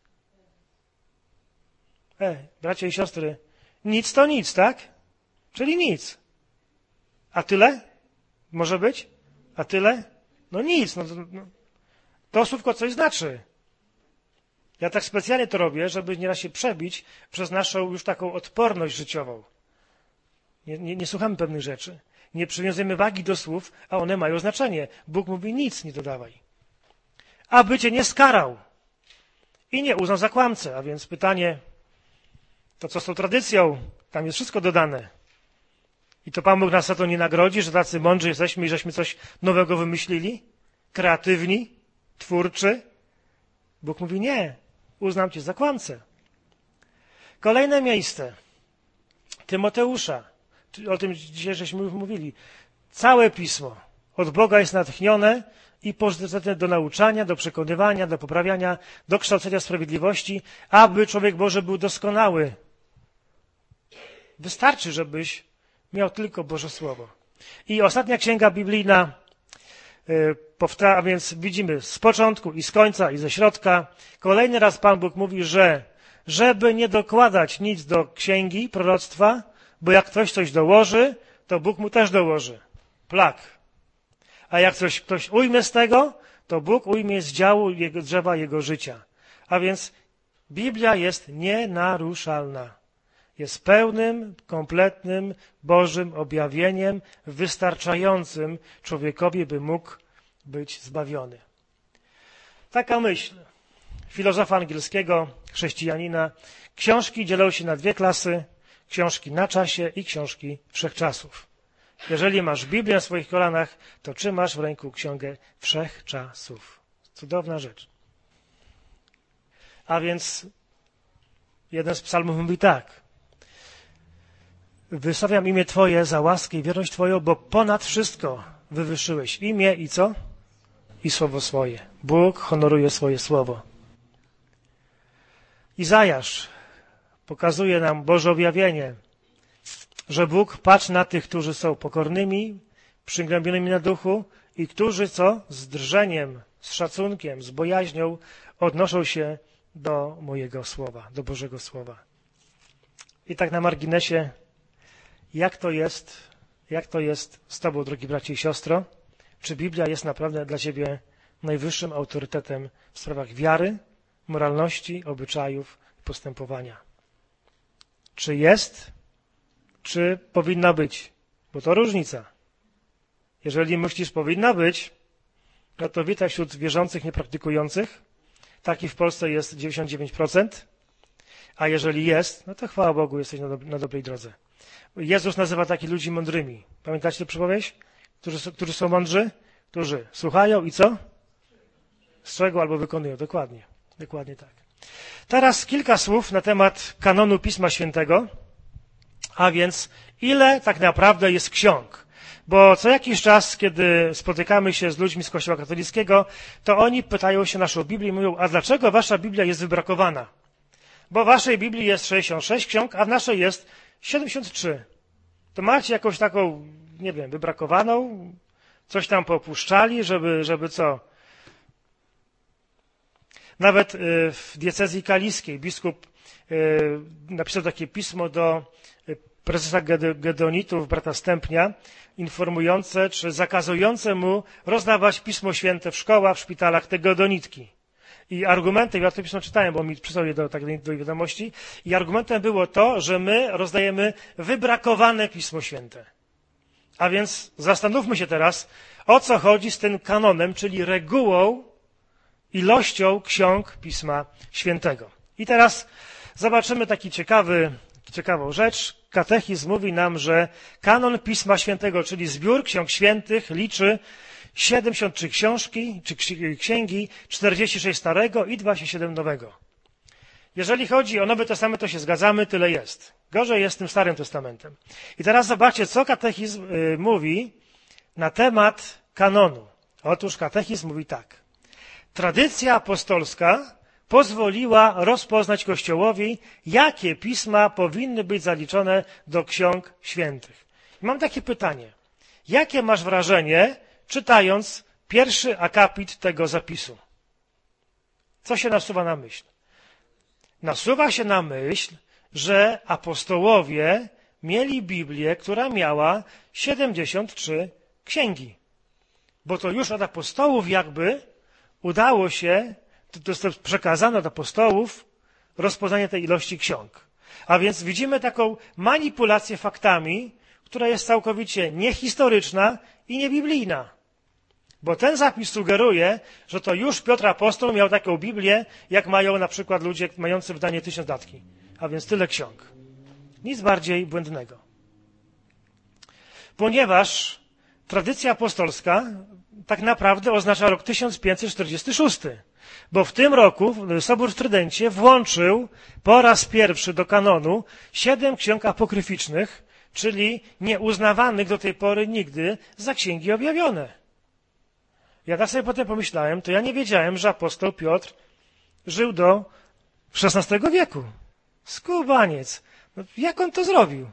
Speaker 1: Ej, bracia i siostry, nic to nic, tak? Czyli nic. A tyle? Może być? A tyle? No nic. No, no. To słówko coś znaczy. Ja tak specjalnie to robię, żeby nieraz się przebić przez naszą już taką odporność życiową. Nie, nie, nie słuchamy pewnych rzeczy. Nie przywiązujemy wagi do słów, a one mają znaczenie. Bóg mówi, nic nie dodawaj. Aby cię nie skarał i nie uznał za kłamcę. A więc pytanie, to co z tą tradycją? Tam jest wszystko dodane. I to Pan Bóg nas za to nie nagrodzi, że tacy mądrzy jesteśmy i żeśmy coś nowego wymyślili? Kreatywni? Twórczy? Bóg mówi, nie, uznam cię za kłamcę. Kolejne miejsce. Tymoteusza. O tym dzisiaj żeśmy już mówili. Całe Pismo. od Boga jest natchnione i pożyteczne do nauczania, do przekonywania, do poprawiania, do kształcenia sprawiedliwości, aby człowiek Boży był doskonały. Wystarczy, żebyś miał tylko Boże Słowo. I ostatnia księga biblijna, a więc widzimy z początku i z końca i ze środka. Kolejny raz Pan Bóg mówi, że żeby nie dokładać nic do księgi proroctwa, bo jak ktoś coś dołoży, to Bóg mu też dołoży. Plag. A jak coś ktoś ujmie z tego, to Bóg ujmie z działu jego, drzewa jego życia. A więc Biblia jest nienaruszalna. Jest pełnym, kompletnym Bożym objawieniem, wystarczającym człowiekowi, by mógł być zbawiony. Taka myśl filozofa angielskiego, chrześcijanina. Książki dzielą się na dwie klasy. Książki na czasie i książki wszechczasów. Jeżeli masz Biblię na swoich kolanach, to trzymasz w ręku księgę wszechczasów. Cudowna rzecz. A więc jeden z psalmów mówi tak. Wystawiam imię Twoje za łaskę i wierność Twoją, bo ponad wszystko wywyższyłeś imię i co? I słowo swoje. Bóg honoruje swoje słowo. Izajasz pokazuje nam Boże objawienie, że Bóg patrzy na tych, którzy są pokornymi, przygnębionymi na duchu i którzy co? Z drżeniem, z szacunkiem, z bojaźnią odnoszą się do mojego słowa, do Bożego słowa. I tak na marginesie, jak to jest, jak to jest z Tobą, drogi bracie i siostro? Czy Biblia jest naprawdę dla Ciebie najwyższym autorytetem w sprawach wiary, moralności, obyczajów i postępowania? Czy jest, czy powinna być? Bo to różnica. Jeżeli myślisz, powinna być, no to witaj wśród wierzących, niepraktykujących. Taki w Polsce jest dziewięćdziesiąt dziewięć procent. A jeżeli jest, no to chwała Bogu, jesteś na, do, na dobrej drodze. Jezus nazywa takich ludzi mądrymi. Pamiętacie tę przypowieść? Którzy, którzy są mądrzy? Którzy słuchają i co? Strzegą albo wykonują. Dokładnie. Dokładnie tak. Teraz kilka słów na temat kanonu Pisma Świętego, a więc ile tak naprawdę jest ksiąg. Bo co jakiś czas, kiedy spotykamy się z ludźmi z Kościoła katolickiego, to oni pytają się naszą Biblię i mówią, a dlaczego wasza Biblia jest wybrakowana? Bo w waszej Biblii jest sześćdziesiąt sześć ksiąg, a w naszej jest siedemdziesiąt trzy. To macie jakąś taką, nie wiem, wybrakowaną? Coś tam popuszczali, żeby, żeby co? Nawet w diecezji kaliskiej biskup napisał takie pismo do prezesa Gedeonitów, brata Stępnia, informujące czy zakazujące mu rozdawać Pismo Święte w szkołach, w szpitalach, te Gedeonitki. I argumentem, ja to pismo czytałem, bo mi przysłał je do, tak, do wiadomości, i argumentem było to, że my rozdajemy wybrakowane Pismo Święte. A więc zastanówmy się teraz, o co chodzi z tym kanonem, czyli regułą, ilością ksiąg Pisma Świętego. I teraz zobaczymy taki ciekawy, ciekawą rzecz. Katechizm mówi nam, że kanon Pisma Świętego, czyli zbiór ksiąg świętych, liczy siedemdziesiąt trzy książki, czy księgi, czterdzieści sześć Starego i dwadzieścia siedem Nowego. Jeżeli chodzi o Nowy Testament, to się zgadzamy, tyle jest. Gorzej jest z tym Starym Testamentem. I teraz zobaczcie, co katechizm y, mówi na temat kanonu. Otóż katechizm mówi tak. Tradycja apostolska pozwoliła rozpoznać Kościołowi, jakie pisma powinny być zaliczone do ksiąg świętych. I mam takie pytanie. Jakie masz wrażenie, czytając pierwszy akapit tego zapisu? Co się nasuwa na myśl? Nasuwa się na myśl, że apostołowie mieli Biblię, która miała siedemdziesiąt trzy księgi. Bo to już od apostołów jakby udało się, to jest przekazane od apostołów, rozpoznanie tej ilości ksiąg. A więc widzimy taką manipulację faktami, która jest całkowicie niehistoryczna i niebiblijna. Bo ten zapis sugeruje, że to już Piotr Apostoł miał taką Biblię, jak mają na przykład ludzie mający wydanie tysiąclatki. A więc tyle ksiąg. Nic bardziej błędnego. Ponieważ tradycja apostolska tak naprawdę oznacza rok tysiąc pięćset czterdziesty szósty. Bo w tym roku Sobór w Trydencie włączył po raz pierwszy do kanonu siedem ksiąg apokryficznych, czyli nieuznawanych do tej pory nigdy za księgi objawione. Ja tak sobie potem pomyślałem, to ja nie wiedziałem, że apostoł Piotr żył do szesnastego wieku. Skubaniec. No, jak on to zrobił?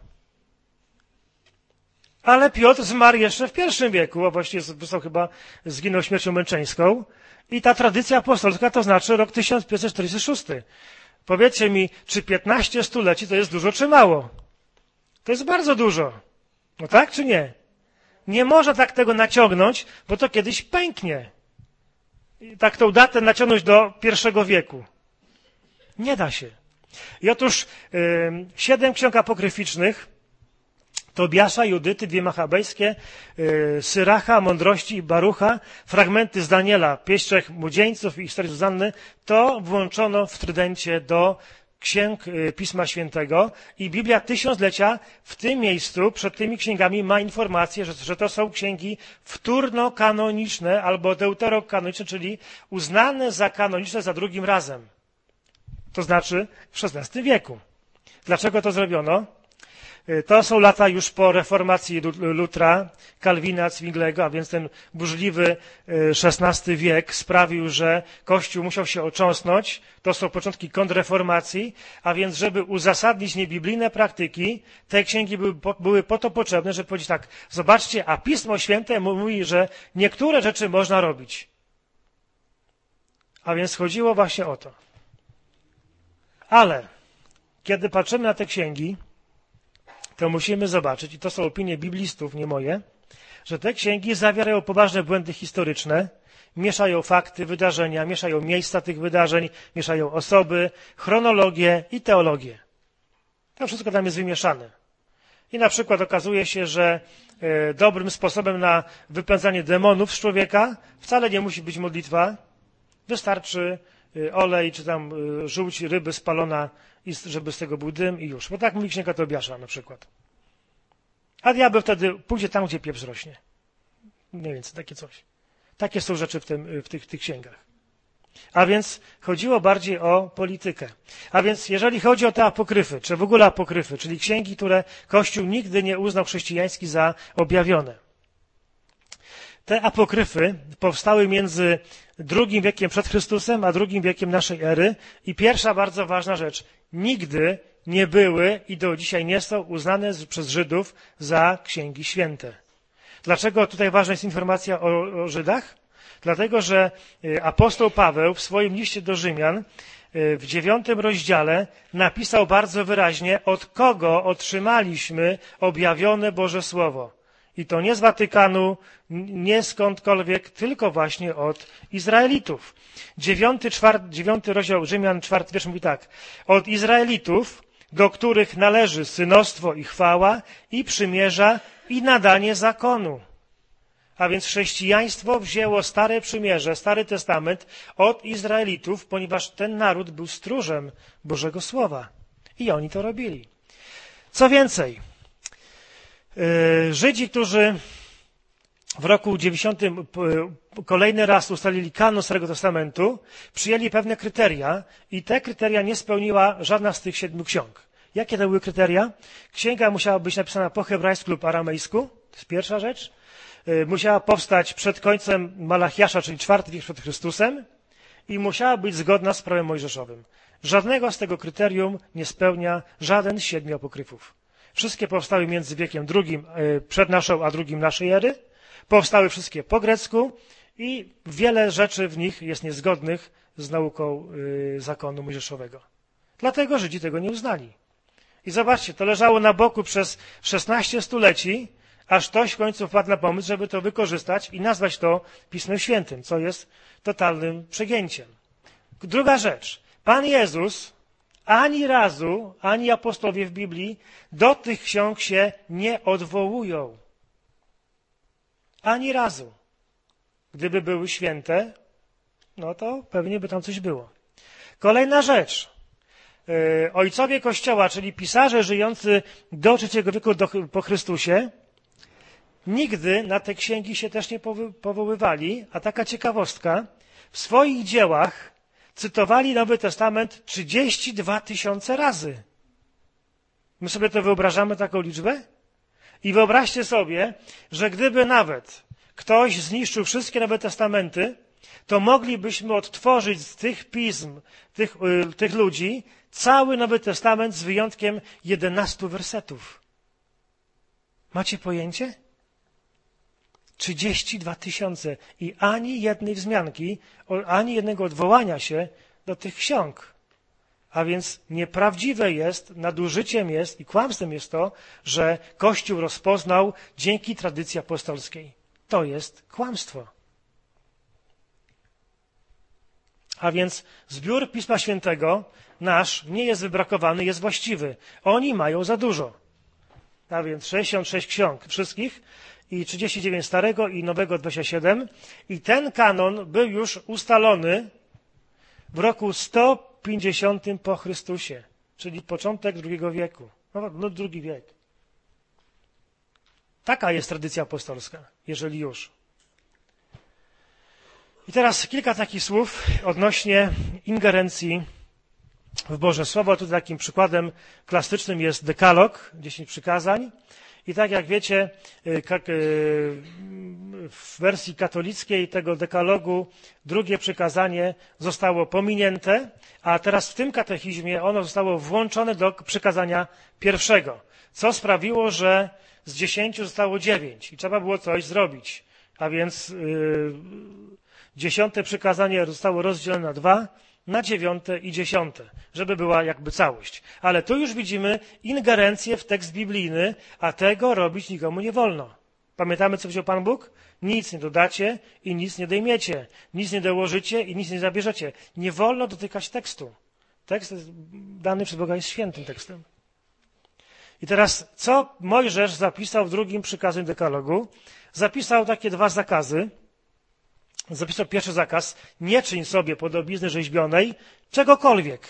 Speaker 1: Ale Piotr zmarł jeszcze w pierwszym wieku, a właściwie został chyba, zginął śmiercią męczeńską. I ta tradycja apostolska to znaczy rok tysiąc pięćset czterdziesty szósty. Powiedzcie mi, czy piętnaście stuleci to jest dużo, czy mało? To jest bardzo dużo. No tak, czy nie? Nie można tak tego naciągnąć, bo to kiedyś pęknie. I tak tą datę naciągnąć do pierwszego wieku. Nie da się. I otóż yy, siedem ksiąg apokryficznych, Tobiasza, Judyty, dwie machabejskie, yy, Syracha, Mądrości i Barucha, fragmenty z Daniela, Pieśń trzech młodzieńców i historii Zuzanny, to włączono w trydencie do księg yy, Pisma Świętego i Biblia Tysiąclecia w tym miejscu, przed tymi księgami ma informację, że, że to są księgi wtórno-kanoniczne albo deuterokanoniczne, czyli uznane za kanoniczne za drugim razem. To znaczy w szesnastym wieku. Dlaczego to zrobiono? To są lata już po reformacji Lutra, Kalwina, Zwinglego, a więc ten burzliwy szesnasty wiek sprawił, że Kościół musiał się ocząsnąć. To są początki kontrreformacji, a więc żeby uzasadnić niebiblijne praktyki, te księgi były po, były po to potrzebne, żeby powiedzieć tak, zobaczcie, a Pismo Święte mówi, że niektóre rzeczy można robić. A więc chodziło właśnie o to. Ale kiedy patrzymy na te księgi, to musimy zobaczyć, i to są opinie biblistów, nie moje, że te księgi zawierają poważne błędy historyczne, mieszają fakty, wydarzenia, mieszają miejsca tych wydarzeń, mieszają osoby, chronologię i teologię. To wszystko tam jest wymieszane. I na przykład okazuje się, że e, dobrym sposobem na wypędzanie demonów z człowieka wcale nie musi być modlitwa. Wystarczy e, olej, czy tam e, żółć ryby spalona, i żeby z tego był dym i już. Bo tak mówi księga Tobiasza na przykład. A diabeł wtedy pójdzie tam, gdzie pieprz rośnie. Mniej więcej takie coś. Takie są rzeczy w, tym, w tych, tych księgach. A więc chodziło bardziej o politykę. A więc jeżeli chodzi o te apokryfy, czy w ogóle apokryfy, czyli księgi, które Kościół nigdy nie uznał chrześcijański za objawione. Te apokryfy powstały między drugim wiekiem przed Chrystusem, a drugim wiekiem naszej ery. I pierwsza bardzo ważna rzecz. Nigdy nie były i do dzisiaj nie są uznane przez Żydów za księgi święte. Dlaczego tutaj ważna jest informacja o, o Żydach? Dlatego, że apostoł Paweł w swoim liście do Rzymian w dziewiątym rozdziale napisał bardzo wyraźnie, od kogo otrzymaliśmy objawione Boże Słowo. I to nie z Watykanu, nie skądkolwiek, tylko właśnie od Izraelitów. Dziewiąty, czwarty, dziewiąty rozdział Rzymian, czwarty wiersz mówi tak. Od Izraelitów, do których należy synostwo i chwała, i przymierza, i nadanie zakonu. A więc chrześcijaństwo wzięło Stare Przymierze, Stary Testament od Izraelitów, ponieważ ten naród był stróżem Bożego Słowa. I oni to robili. Co więcej, Żydzi, którzy w roku dziewięćdziesiątym kolejny raz ustalili kanon Starego Testamentu, przyjęli pewne kryteria i te kryteria nie spełniła żadna z tych siedmiu ksiąg. Jakie to były kryteria? Księga musiała być napisana po hebrajsku lub aramejsku, to jest pierwsza rzecz. Musiała powstać przed końcem Malachiasza, czyli czwarty wiek przed Chrystusem i musiała być zgodna z prawem mojżeszowym. Żadnego z tego kryterium nie spełnia żaden z siedmiu apokryfów. Wszystkie powstały między wiekiem drugim przed naszą, a drugim naszej ery. Powstały wszystkie po grecku i wiele rzeczy w nich jest niezgodnych z nauką zakonu mojżeszowego. Dlatego Żydzi tego nie uznali. I zobaczcie, to leżało na boku przez szesnaście stuleci, aż ktoś w końcu wpadł na pomysł, żeby to wykorzystać i nazwać to Pismem Świętym, co jest totalnym przegięciem. Druga rzecz. Pan Jezus ani razu, ani apostołowie w Biblii do tych ksiąg się nie odwołują. Ani razu. Gdyby były święte, no to pewnie by tam coś było. Kolejna rzecz. Ojcowie Kościoła, czyli pisarze żyjący do trzeciego wieku do, po Chrystusie, nigdy na te księgi się też nie powoływali, a taka ciekawostka, w swoich dziełach cytowali Nowy Testament trzydzieści dwa tysiące razy. My sobie to wyobrażamy, taką liczbę? I wyobraźcie sobie, że gdyby nawet ktoś zniszczył wszystkie Nowe Testamenty, to moglibyśmy odtworzyć z tych pism, tych, y, tych ludzi, cały Nowy Testament z wyjątkiem jedenastu wersetów. Macie pojęcie? trzydzieści dwa tysiące i ani jednej wzmianki, ani jednego odwołania się do tych ksiąg. A więc nieprawdziwe jest, nadużyciem jest i kłamstwem jest to, że Kościół rozpoznał dzięki tradycji apostolskiej. To jest kłamstwo. A więc zbiór Pisma Świętego nasz nie jest wybrakowany, jest właściwy. Oni mają za dużo. A więc sześćdziesiąt sześć ksiąg wszystkich i trzydzieści dziewięć Starego i Nowego dwadzieścia siedem. I ten kanon był już ustalony w roku sto pięćdziesiątym po Chrystusie, czyli początek drugiego wieku. No, no drugi wiek. Taka jest tradycja apostolska, jeżeli już. I teraz kilka takich słów odnośnie ingerencji w Boże Słowo. Tutaj takim przykładem klasycznym jest dekalog, dziesięć przykazań. I tak jak wiecie, w wersji katolickiej tego dekalogu drugie przykazanie zostało pominięte, a teraz w tym katechizmie ono zostało włączone do przykazania pierwszego, co sprawiło, że z dziesięciu zostało dziewięć i trzeba było coś zrobić. A więc yy, dziesiąte przykazanie zostało rozdzielone na dwa, na dziewiąte i dziesiąte, żeby była jakby całość. Ale tu już widzimy ingerencję w tekst biblijny, a tego robić nikomu nie wolno. Pamiętamy, co powiedział Pan Bóg? Nic nie dodacie i nic nie dejmiecie, nic nie dołożycie i nic nie zabierzecie. Nie wolno dotykać tekstu. Tekst dany przez Boga jest świętym tekstem. I teraz, co Mojżesz zapisał w drugim przykazaniu dekalogu? Zapisał takie dwa zakazy. Zapisał pierwszy zakaz, nie czyń sobie podobizny rzeźbionej, czegokolwiek.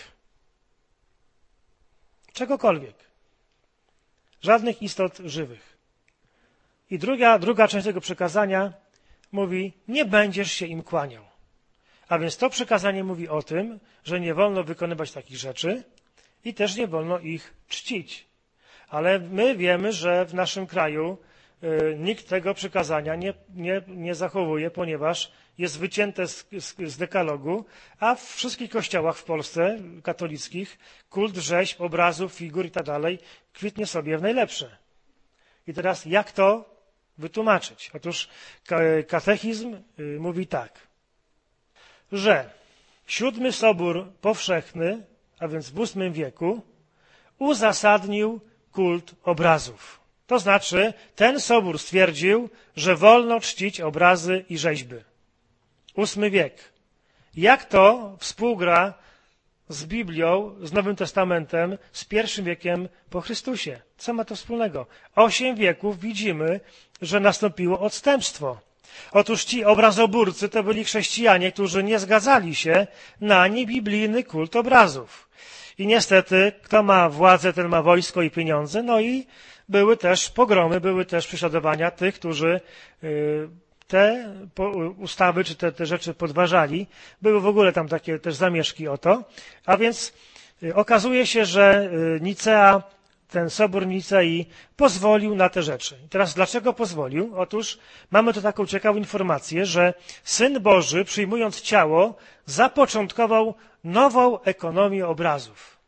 Speaker 1: Czegokolwiek. Żadnych istot żywych. I druga, druga część tego przykazania mówi, nie będziesz się im kłaniał. A więc to przykazanie mówi o tym, że nie wolno wykonywać takich rzeczy i też nie wolno ich czcić. Ale my wiemy, że w naszym kraju y, nikt tego przykazania nie, nie, nie zachowuje, ponieważ jest wycięte z, z, z dekalogu, a w wszystkich kościołach w Polsce katolickich kult rzeźb, obrazów, figur i tak dalej kwitnie sobie w najlepsze. I teraz jak to wytłumaczyć? Otóż katechizm y, mówi tak, że siódmy Sobór Powszechny, a więc w ósmym wieku, uzasadnił kult obrazów. To znaczy, ten sobór stwierdził, że wolno czcić obrazy i rzeźby. Ósmy wiek. Jak to współgra z Biblią, z Nowym Testamentem, z pierwszym wiekiem po Chrystusie? Co ma to wspólnego? Osiem wieków widzimy, że nastąpiło odstępstwo. Otóż ci obrazoburcy to byli chrześcijanie, którzy nie zgadzali się na niebiblijny kult obrazów. I niestety, kto ma władzę, ten ma wojsko i pieniądze. No i były też pogromy, były też prześladowania tych, którzy te ustawy czy te, te rzeczy podważali. Były w ogóle tam takie też zamieszki o to. A więc okazuje się, że Nicea, ten Sobór Nicei pozwolił na te rzeczy. I teraz dlaczego pozwolił? Otóż mamy tu taką ciekawą informację, że Syn Boży, przyjmując ciało, zapoczątkował nową ekonomię obrazów.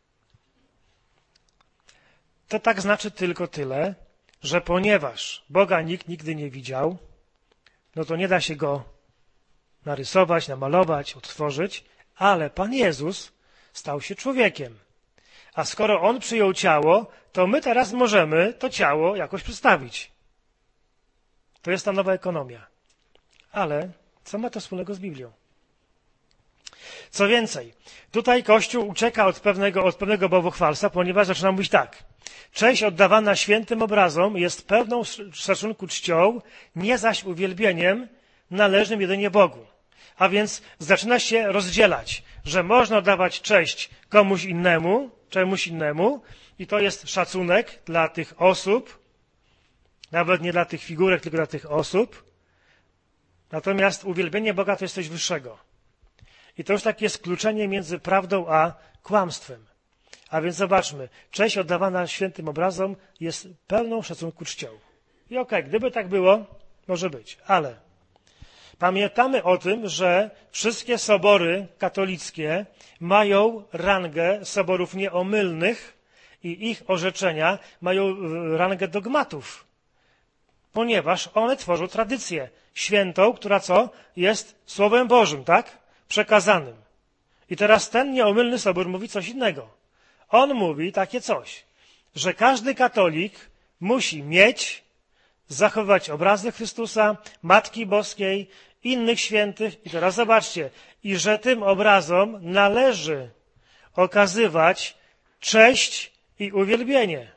Speaker 1: To tak znaczy tylko tyle, że ponieważ Boga nikt nigdy nie widział, no to nie da się Go narysować, namalować, odtworzyć, ale Pan Jezus stał się człowiekiem. A skoro On przyjął ciało, to my teraz możemy to ciało jakoś przedstawić. To jest ta nowa ekonomia. Ale co ma to wspólnego z Biblią? Co więcej, tutaj Kościół ucieka od pewnego, od pewnego bałwochwalstwa, ponieważ zaczyna mówić tak. Cześć oddawana świętym obrazom jest pełną szacunku czcią, nie zaś uwielbieniem należnym jedynie Bogu. A więc zaczyna się rozdzielać, że można oddawać cześć komuś innemu, czemuś innemu i to jest szacunek dla tych osób, nawet nie dla tych figurek, tylko dla tych osób. Natomiast uwielbienie Boga to jest coś wyższego. I to już takie jest skluczenie między prawdą a kłamstwem. A więc zobaczmy, cześć oddawana świętym obrazom jest pełną szacunku czcią. I okej, okay, gdyby tak było, może być, ale Pamiętamy o tym, że wszystkie sobory katolickie mają rangę soborów nieomylnych i ich orzeczenia mają rangę dogmatów, ponieważ one tworzą tradycję świętą, która co? Jest Słowem Bożym, tak? Przekazanym. I teraz ten nieomylny sobór mówi coś innego. On mówi takie coś, że każdy katolik musi mieć, zachowywać obrazy Chrystusa, Matki Boskiej, innych świętych. I teraz zobaczcie, i że tym obrazom należy okazywać cześć i uwielbienie.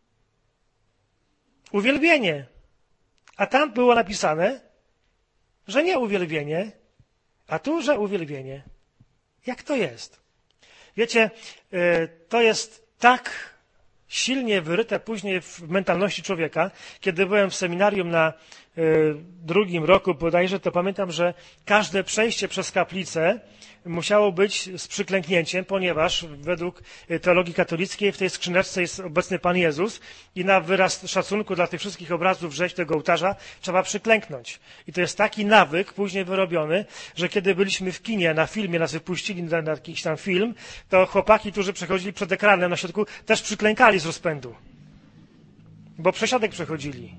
Speaker 1: Uwielbienie. A tam było napisane, że nie uwielbienie, a tu, że uwielbienie. Jak to jest? Wiecie, to jest tak silnie wyryte później w mentalności człowieka. Kiedy byłem w seminarium na drugim roku bodajże, to pamiętam, że każde przejście przez kaplicę musiało być z przyklęknięciem, ponieważ według teologii katolickiej w tej skrzyneczce jest obecny Pan Jezus i na wyraz szacunku dla tych wszystkich obrazów rzeźb tego ołtarza trzeba przyklęknąć. I to jest taki nawyk później wyrobiony, że kiedy byliśmy w kinie, na filmie, nas wypuścili na, na jakiś tam film, to chłopaki, którzy przechodzili przed ekranem na środku, też przyklękali z rozpędu. Bo przesiadek przechodzili.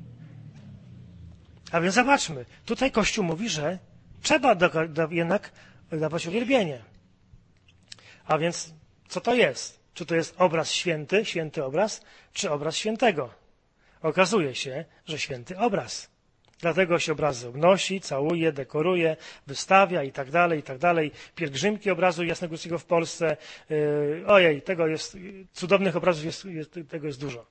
Speaker 1: A więc zobaczmy, tutaj Kościół mówi, że trzeba do, do, jednak dawać uwielbienie. A więc co to jest? Czy to jest obraz święty, święty obraz, czy obraz świętego? Okazuje się, że święty obraz. Dlatego się obrazy obnosi, całuje, dekoruje, wystawia i tak dalej, i tak dalej. Pielgrzymki obrazu Jasnogórskiego w Polsce. Yy, ojej, tego jest, cudownych obrazów jest, jest, tego jest dużo.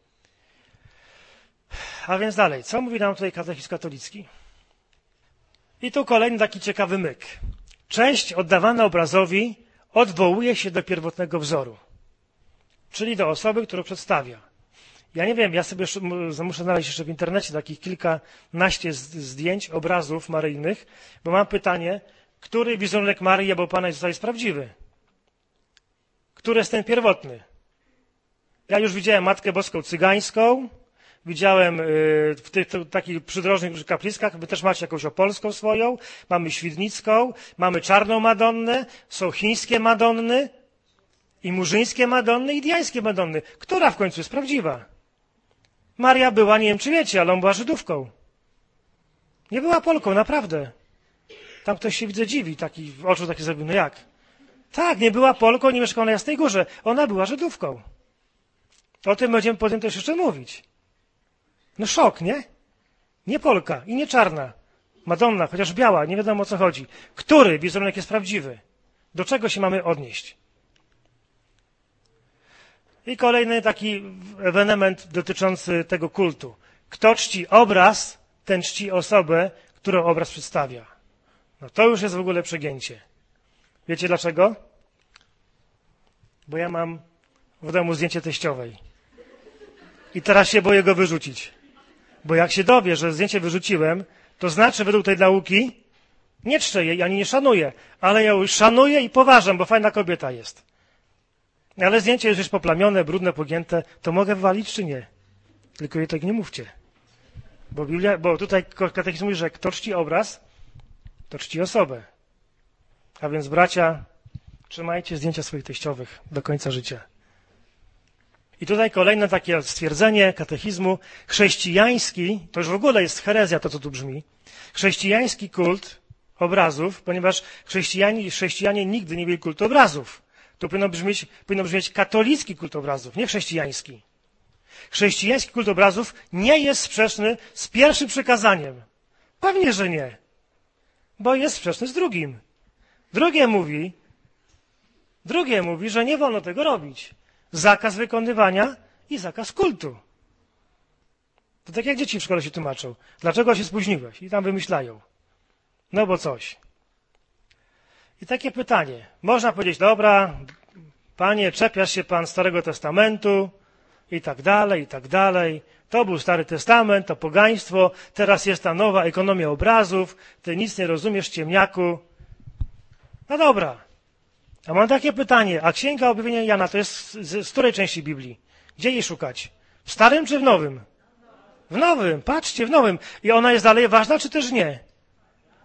Speaker 1: A więc dalej, co mówi nam tutaj katechizm katolicki? I tu kolejny taki ciekawy myk. Cześć oddawana obrazowi odwołuje się do pierwotnego wzoru, czyli do osoby, którą przedstawia. Ja nie wiem, ja sobie muszę znaleźć jeszcze w internecie takich kilkanaście zdjęć, obrazów maryjnych, bo mam pytanie, który wizerunek Maryi albo Pana Jezusa jest prawdziwy? Który jest ten pierwotny? Ja już widziałem Matkę Boską Cygańską, widziałem w tych takich przydrożnych kaplickach, wy też macie jakąś opolską swoją, mamy świdnicką, mamy czarną Madonnę, są chińskie Madonny i murzyńskie Madonny i diańskie Madonny. Która w końcu jest prawdziwa? Maria była, nie wiem czy wiecie, ale ona była Żydówką. Nie była Polką, naprawdę. Tam ktoś się widzę dziwi, taki w oczu taki zrobił, no jak? Tak, nie była Polką, nie mieszkała na Jasnej Górze. Ona była Żydówką. O tym będziemy potem też jeszcze mówić. No szok, nie? Nie Polka i nie czarna. Madonna, chociaż biała, nie wiadomo o co chodzi. Który wizerunek jest prawdziwy? Do czego się mamy odnieść? I kolejny taki ewenement dotyczący tego kultu. Kto czci obraz, ten czci osobę, którą obraz przedstawia. No to już jest w ogóle przegięcie. Wiecie dlaczego? Bo ja mam w domu zdjęcie teściowej. I teraz się boję go wyrzucić. Bo jak się dowie, że zdjęcie wyrzuciłem, to znaczy według tej nauki nie czczę jej, ani nie szanuję, ale ja już szanuję i poważam, bo fajna kobieta jest. Ale zdjęcie jest już poplamione, brudne, pogięte, to mogę wywalić czy nie? Tylko jej tak nie mówcie. Bo, Biblia, bo tutaj katechizm mówi, że kto czci obraz, to czci osobę. A więc bracia, trzymajcie zdjęcia swoich teściowych do końca życia. I tutaj kolejne takie stwierdzenie katechizmu. Chrześcijański, to już w ogóle jest herezja to, co tu brzmi, chrześcijański kult obrazów, ponieważ chrześcijanie, chrześcijanie nigdy nie mieli kultu obrazów. To powinno brzmieć, powinno brzmieć katolicki kult obrazów, nie chrześcijański. Chrześcijański kult obrazów nie jest sprzeczny z pierwszym przykazaniem. Pewnie, że nie. Bo jest sprzeczny z drugim. Drugie mówi, drugie mówi, że nie wolno tego robić. Zakaz wykonywania i zakaz kultu. To tak jak dzieci w szkole się tłumaczą. Dlaczego się spóźniłeś? I tam wymyślają. No bo coś. I takie pytanie. Można powiedzieć, dobra, panie, czepiasz się pan Starego Testamentu i tak dalej, i tak dalej. To był Stary Testament, to pogaństwo, teraz jest ta nowa ekonomia obrazów, ty nic nie rozumiesz, ciemniaku. No dobra. A mam takie pytanie, a Księga Objawienia Jana to jest z, z której części Biblii? Gdzie jej szukać? W Starym czy w Nowym? W Nowym, patrzcie, w Nowym. I ona jest dalej ważna, czy też nie?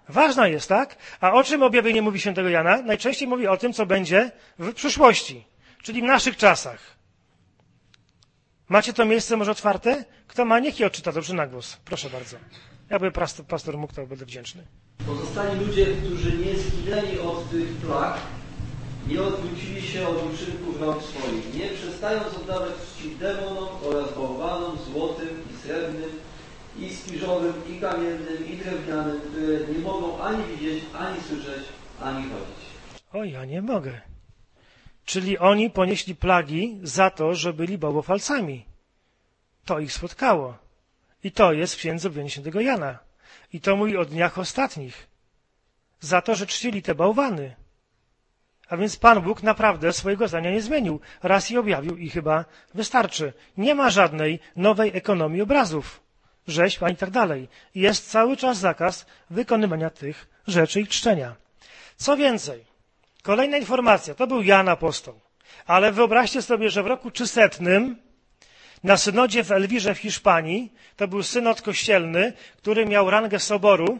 Speaker 1: Ważna jest, tak? A o czym objawienie mówi świętego Jana? Najczęściej mówi o tym, co będzie w przyszłości, czyli w naszych czasach. Macie to miejsce może otwarte? Kto ma, niech je odczyta dobrze na głos. Proszę bardzo. Jakby pastor, pastor mógł, to będę wdzięczny.
Speaker 2: Pozostali ludzie, którzy nie zginęli od tych plag, nie odwrócili się od uczynków rąk swoich, nie przestając oddawać czci demonom oraz bałwanom złotym i srebrnym, i spiżowym, i kamiennym, i drewnianym, które nie mogą ani widzieć, ani słyszeć, ani chodzić.
Speaker 1: O, ja nie mogę. Czyli oni ponieśli plagi za to, że byli bałwochwalcami. To ich spotkało. I to jest w księdze objawienia świętego Jana. I to mówi o dniach ostatnich. Za to, że czcili te bałwany. A więc Pan Bóg naprawdę swojego zdania nie zmienił. Raz je objawił i chyba wystarczy. Nie ma żadnej nowej ekonomii obrazów, rzeźb ani tak dalej. Jest cały czas zakaz wykonywania tych rzeczy i czczenia. Co więcej, kolejna informacja, to był Jan Apostoł. Ale wyobraźcie sobie, że w roku trzysetnym na synodzie w Elwirze w Hiszpanii, to był synod kościelny, który miał rangę soboru,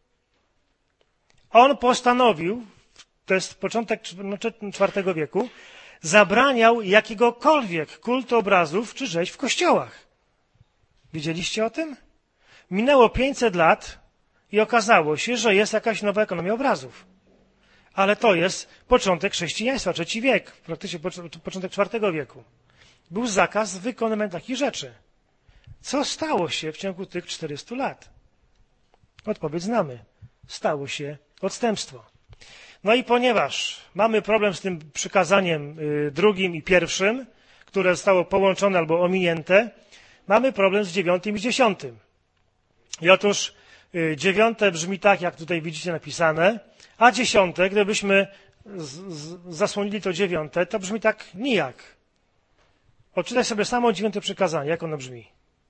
Speaker 1: on postanowił, to jest początek czwartego wieku, zabraniał jakiegokolwiek kultu obrazów czy rzeźb w kościołach. Wiedzieliście o tym? Minęło pięćset lat i okazało się, że jest jakaś nowa ekonomia obrazów. Ale to jest początek chrześcijaństwa, trzeci wiek, praktycznie początek czwartego wieku. Był zakaz wykonywania takich rzeczy. Co stało się w ciągu tych czterystu lat? Odpowiedź znamy. Stało się odstępstwo. No i ponieważ mamy problem z tym przykazaniem drugim i pierwszym, które zostało połączone albo ominięte, mamy problem z dziewiątym i dziesiątym. I otóż dziewiąte brzmi tak, jak tutaj widzicie napisane, a dziesiąte, gdybyśmy z, z, zasłonili to dziewiąte, to brzmi tak nijak. Odczytaj sobie samo dziewiąte przykazanie, jak ono brzmi.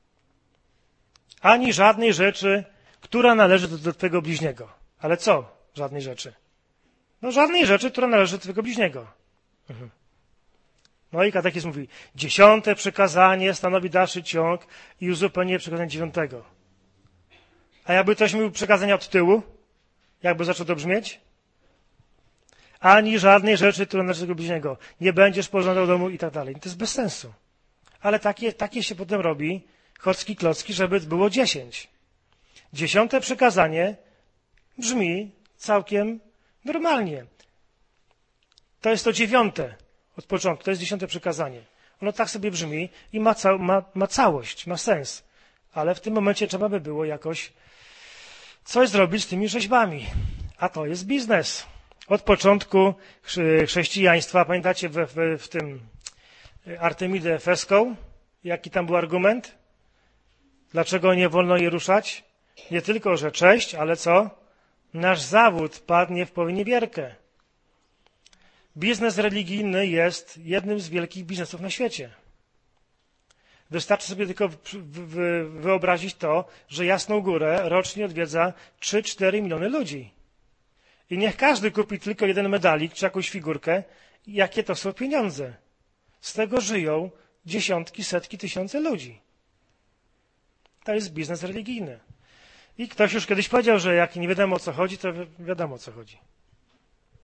Speaker 1: Ani żadnej rzeczy, która należy do, do twego bliźniego. Ale co żadnej rzeczy? No żadnej rzeczy, która należy do twego bliźniego. Mhm. No i katechizm mówi, dziesiąte przykazanie stanowi dalszy ciąg i uzupełnienie przykazania dziewiątego. A jakby ktoś mówił przekazania od tyłu, jakby zaczął to brzmieć? Ani żadnej rzeczy, która należy do tego bliźniego. Nie będziesz pożądał domu i tak dalej. To jest bez sensu. Ale takie, takie się potem robi, chocki klocki, żeby było dziesięć. Dziesiąte przykazanie brzmi całkiem normalnie. To jest to dziewiąte od początku, to jest dziesiąte przykazanie. Ono tak sobie brzmi i ma, ca ma, ma całość, ma sens. Ale w tym momencie trzeba by było jakoś coś zrobić z tymi rzeźbami. A to jest biznes. Od początku chrześcijaństwa, pamiętacie w, w, w tym Artemidę Efeską, jaki tam był argument? Dlaczego nie wolno jej ruszać? Nie tylko, że cześć, ale co? Nasz zawód padnie w powinniewierkę. Biznes religijny jest jednym z wielkich biznesów na świecie. Wystarczy sobie tylko wyobrazić to, że Jasną Górę rocznie odwiedza trzy cztery miliony ludzi. I niech każdy kupi tylko jeden medalik czy jakąś figurkę. Jakie to są pieniądze? Z tego żyją dziesiątki, setki tysięcy ludzi. To jest biznes religijny. I ktoś już kiedyś powiedział, że jak nie wiadomo o co chodzi, to wiadomo o co chodzi.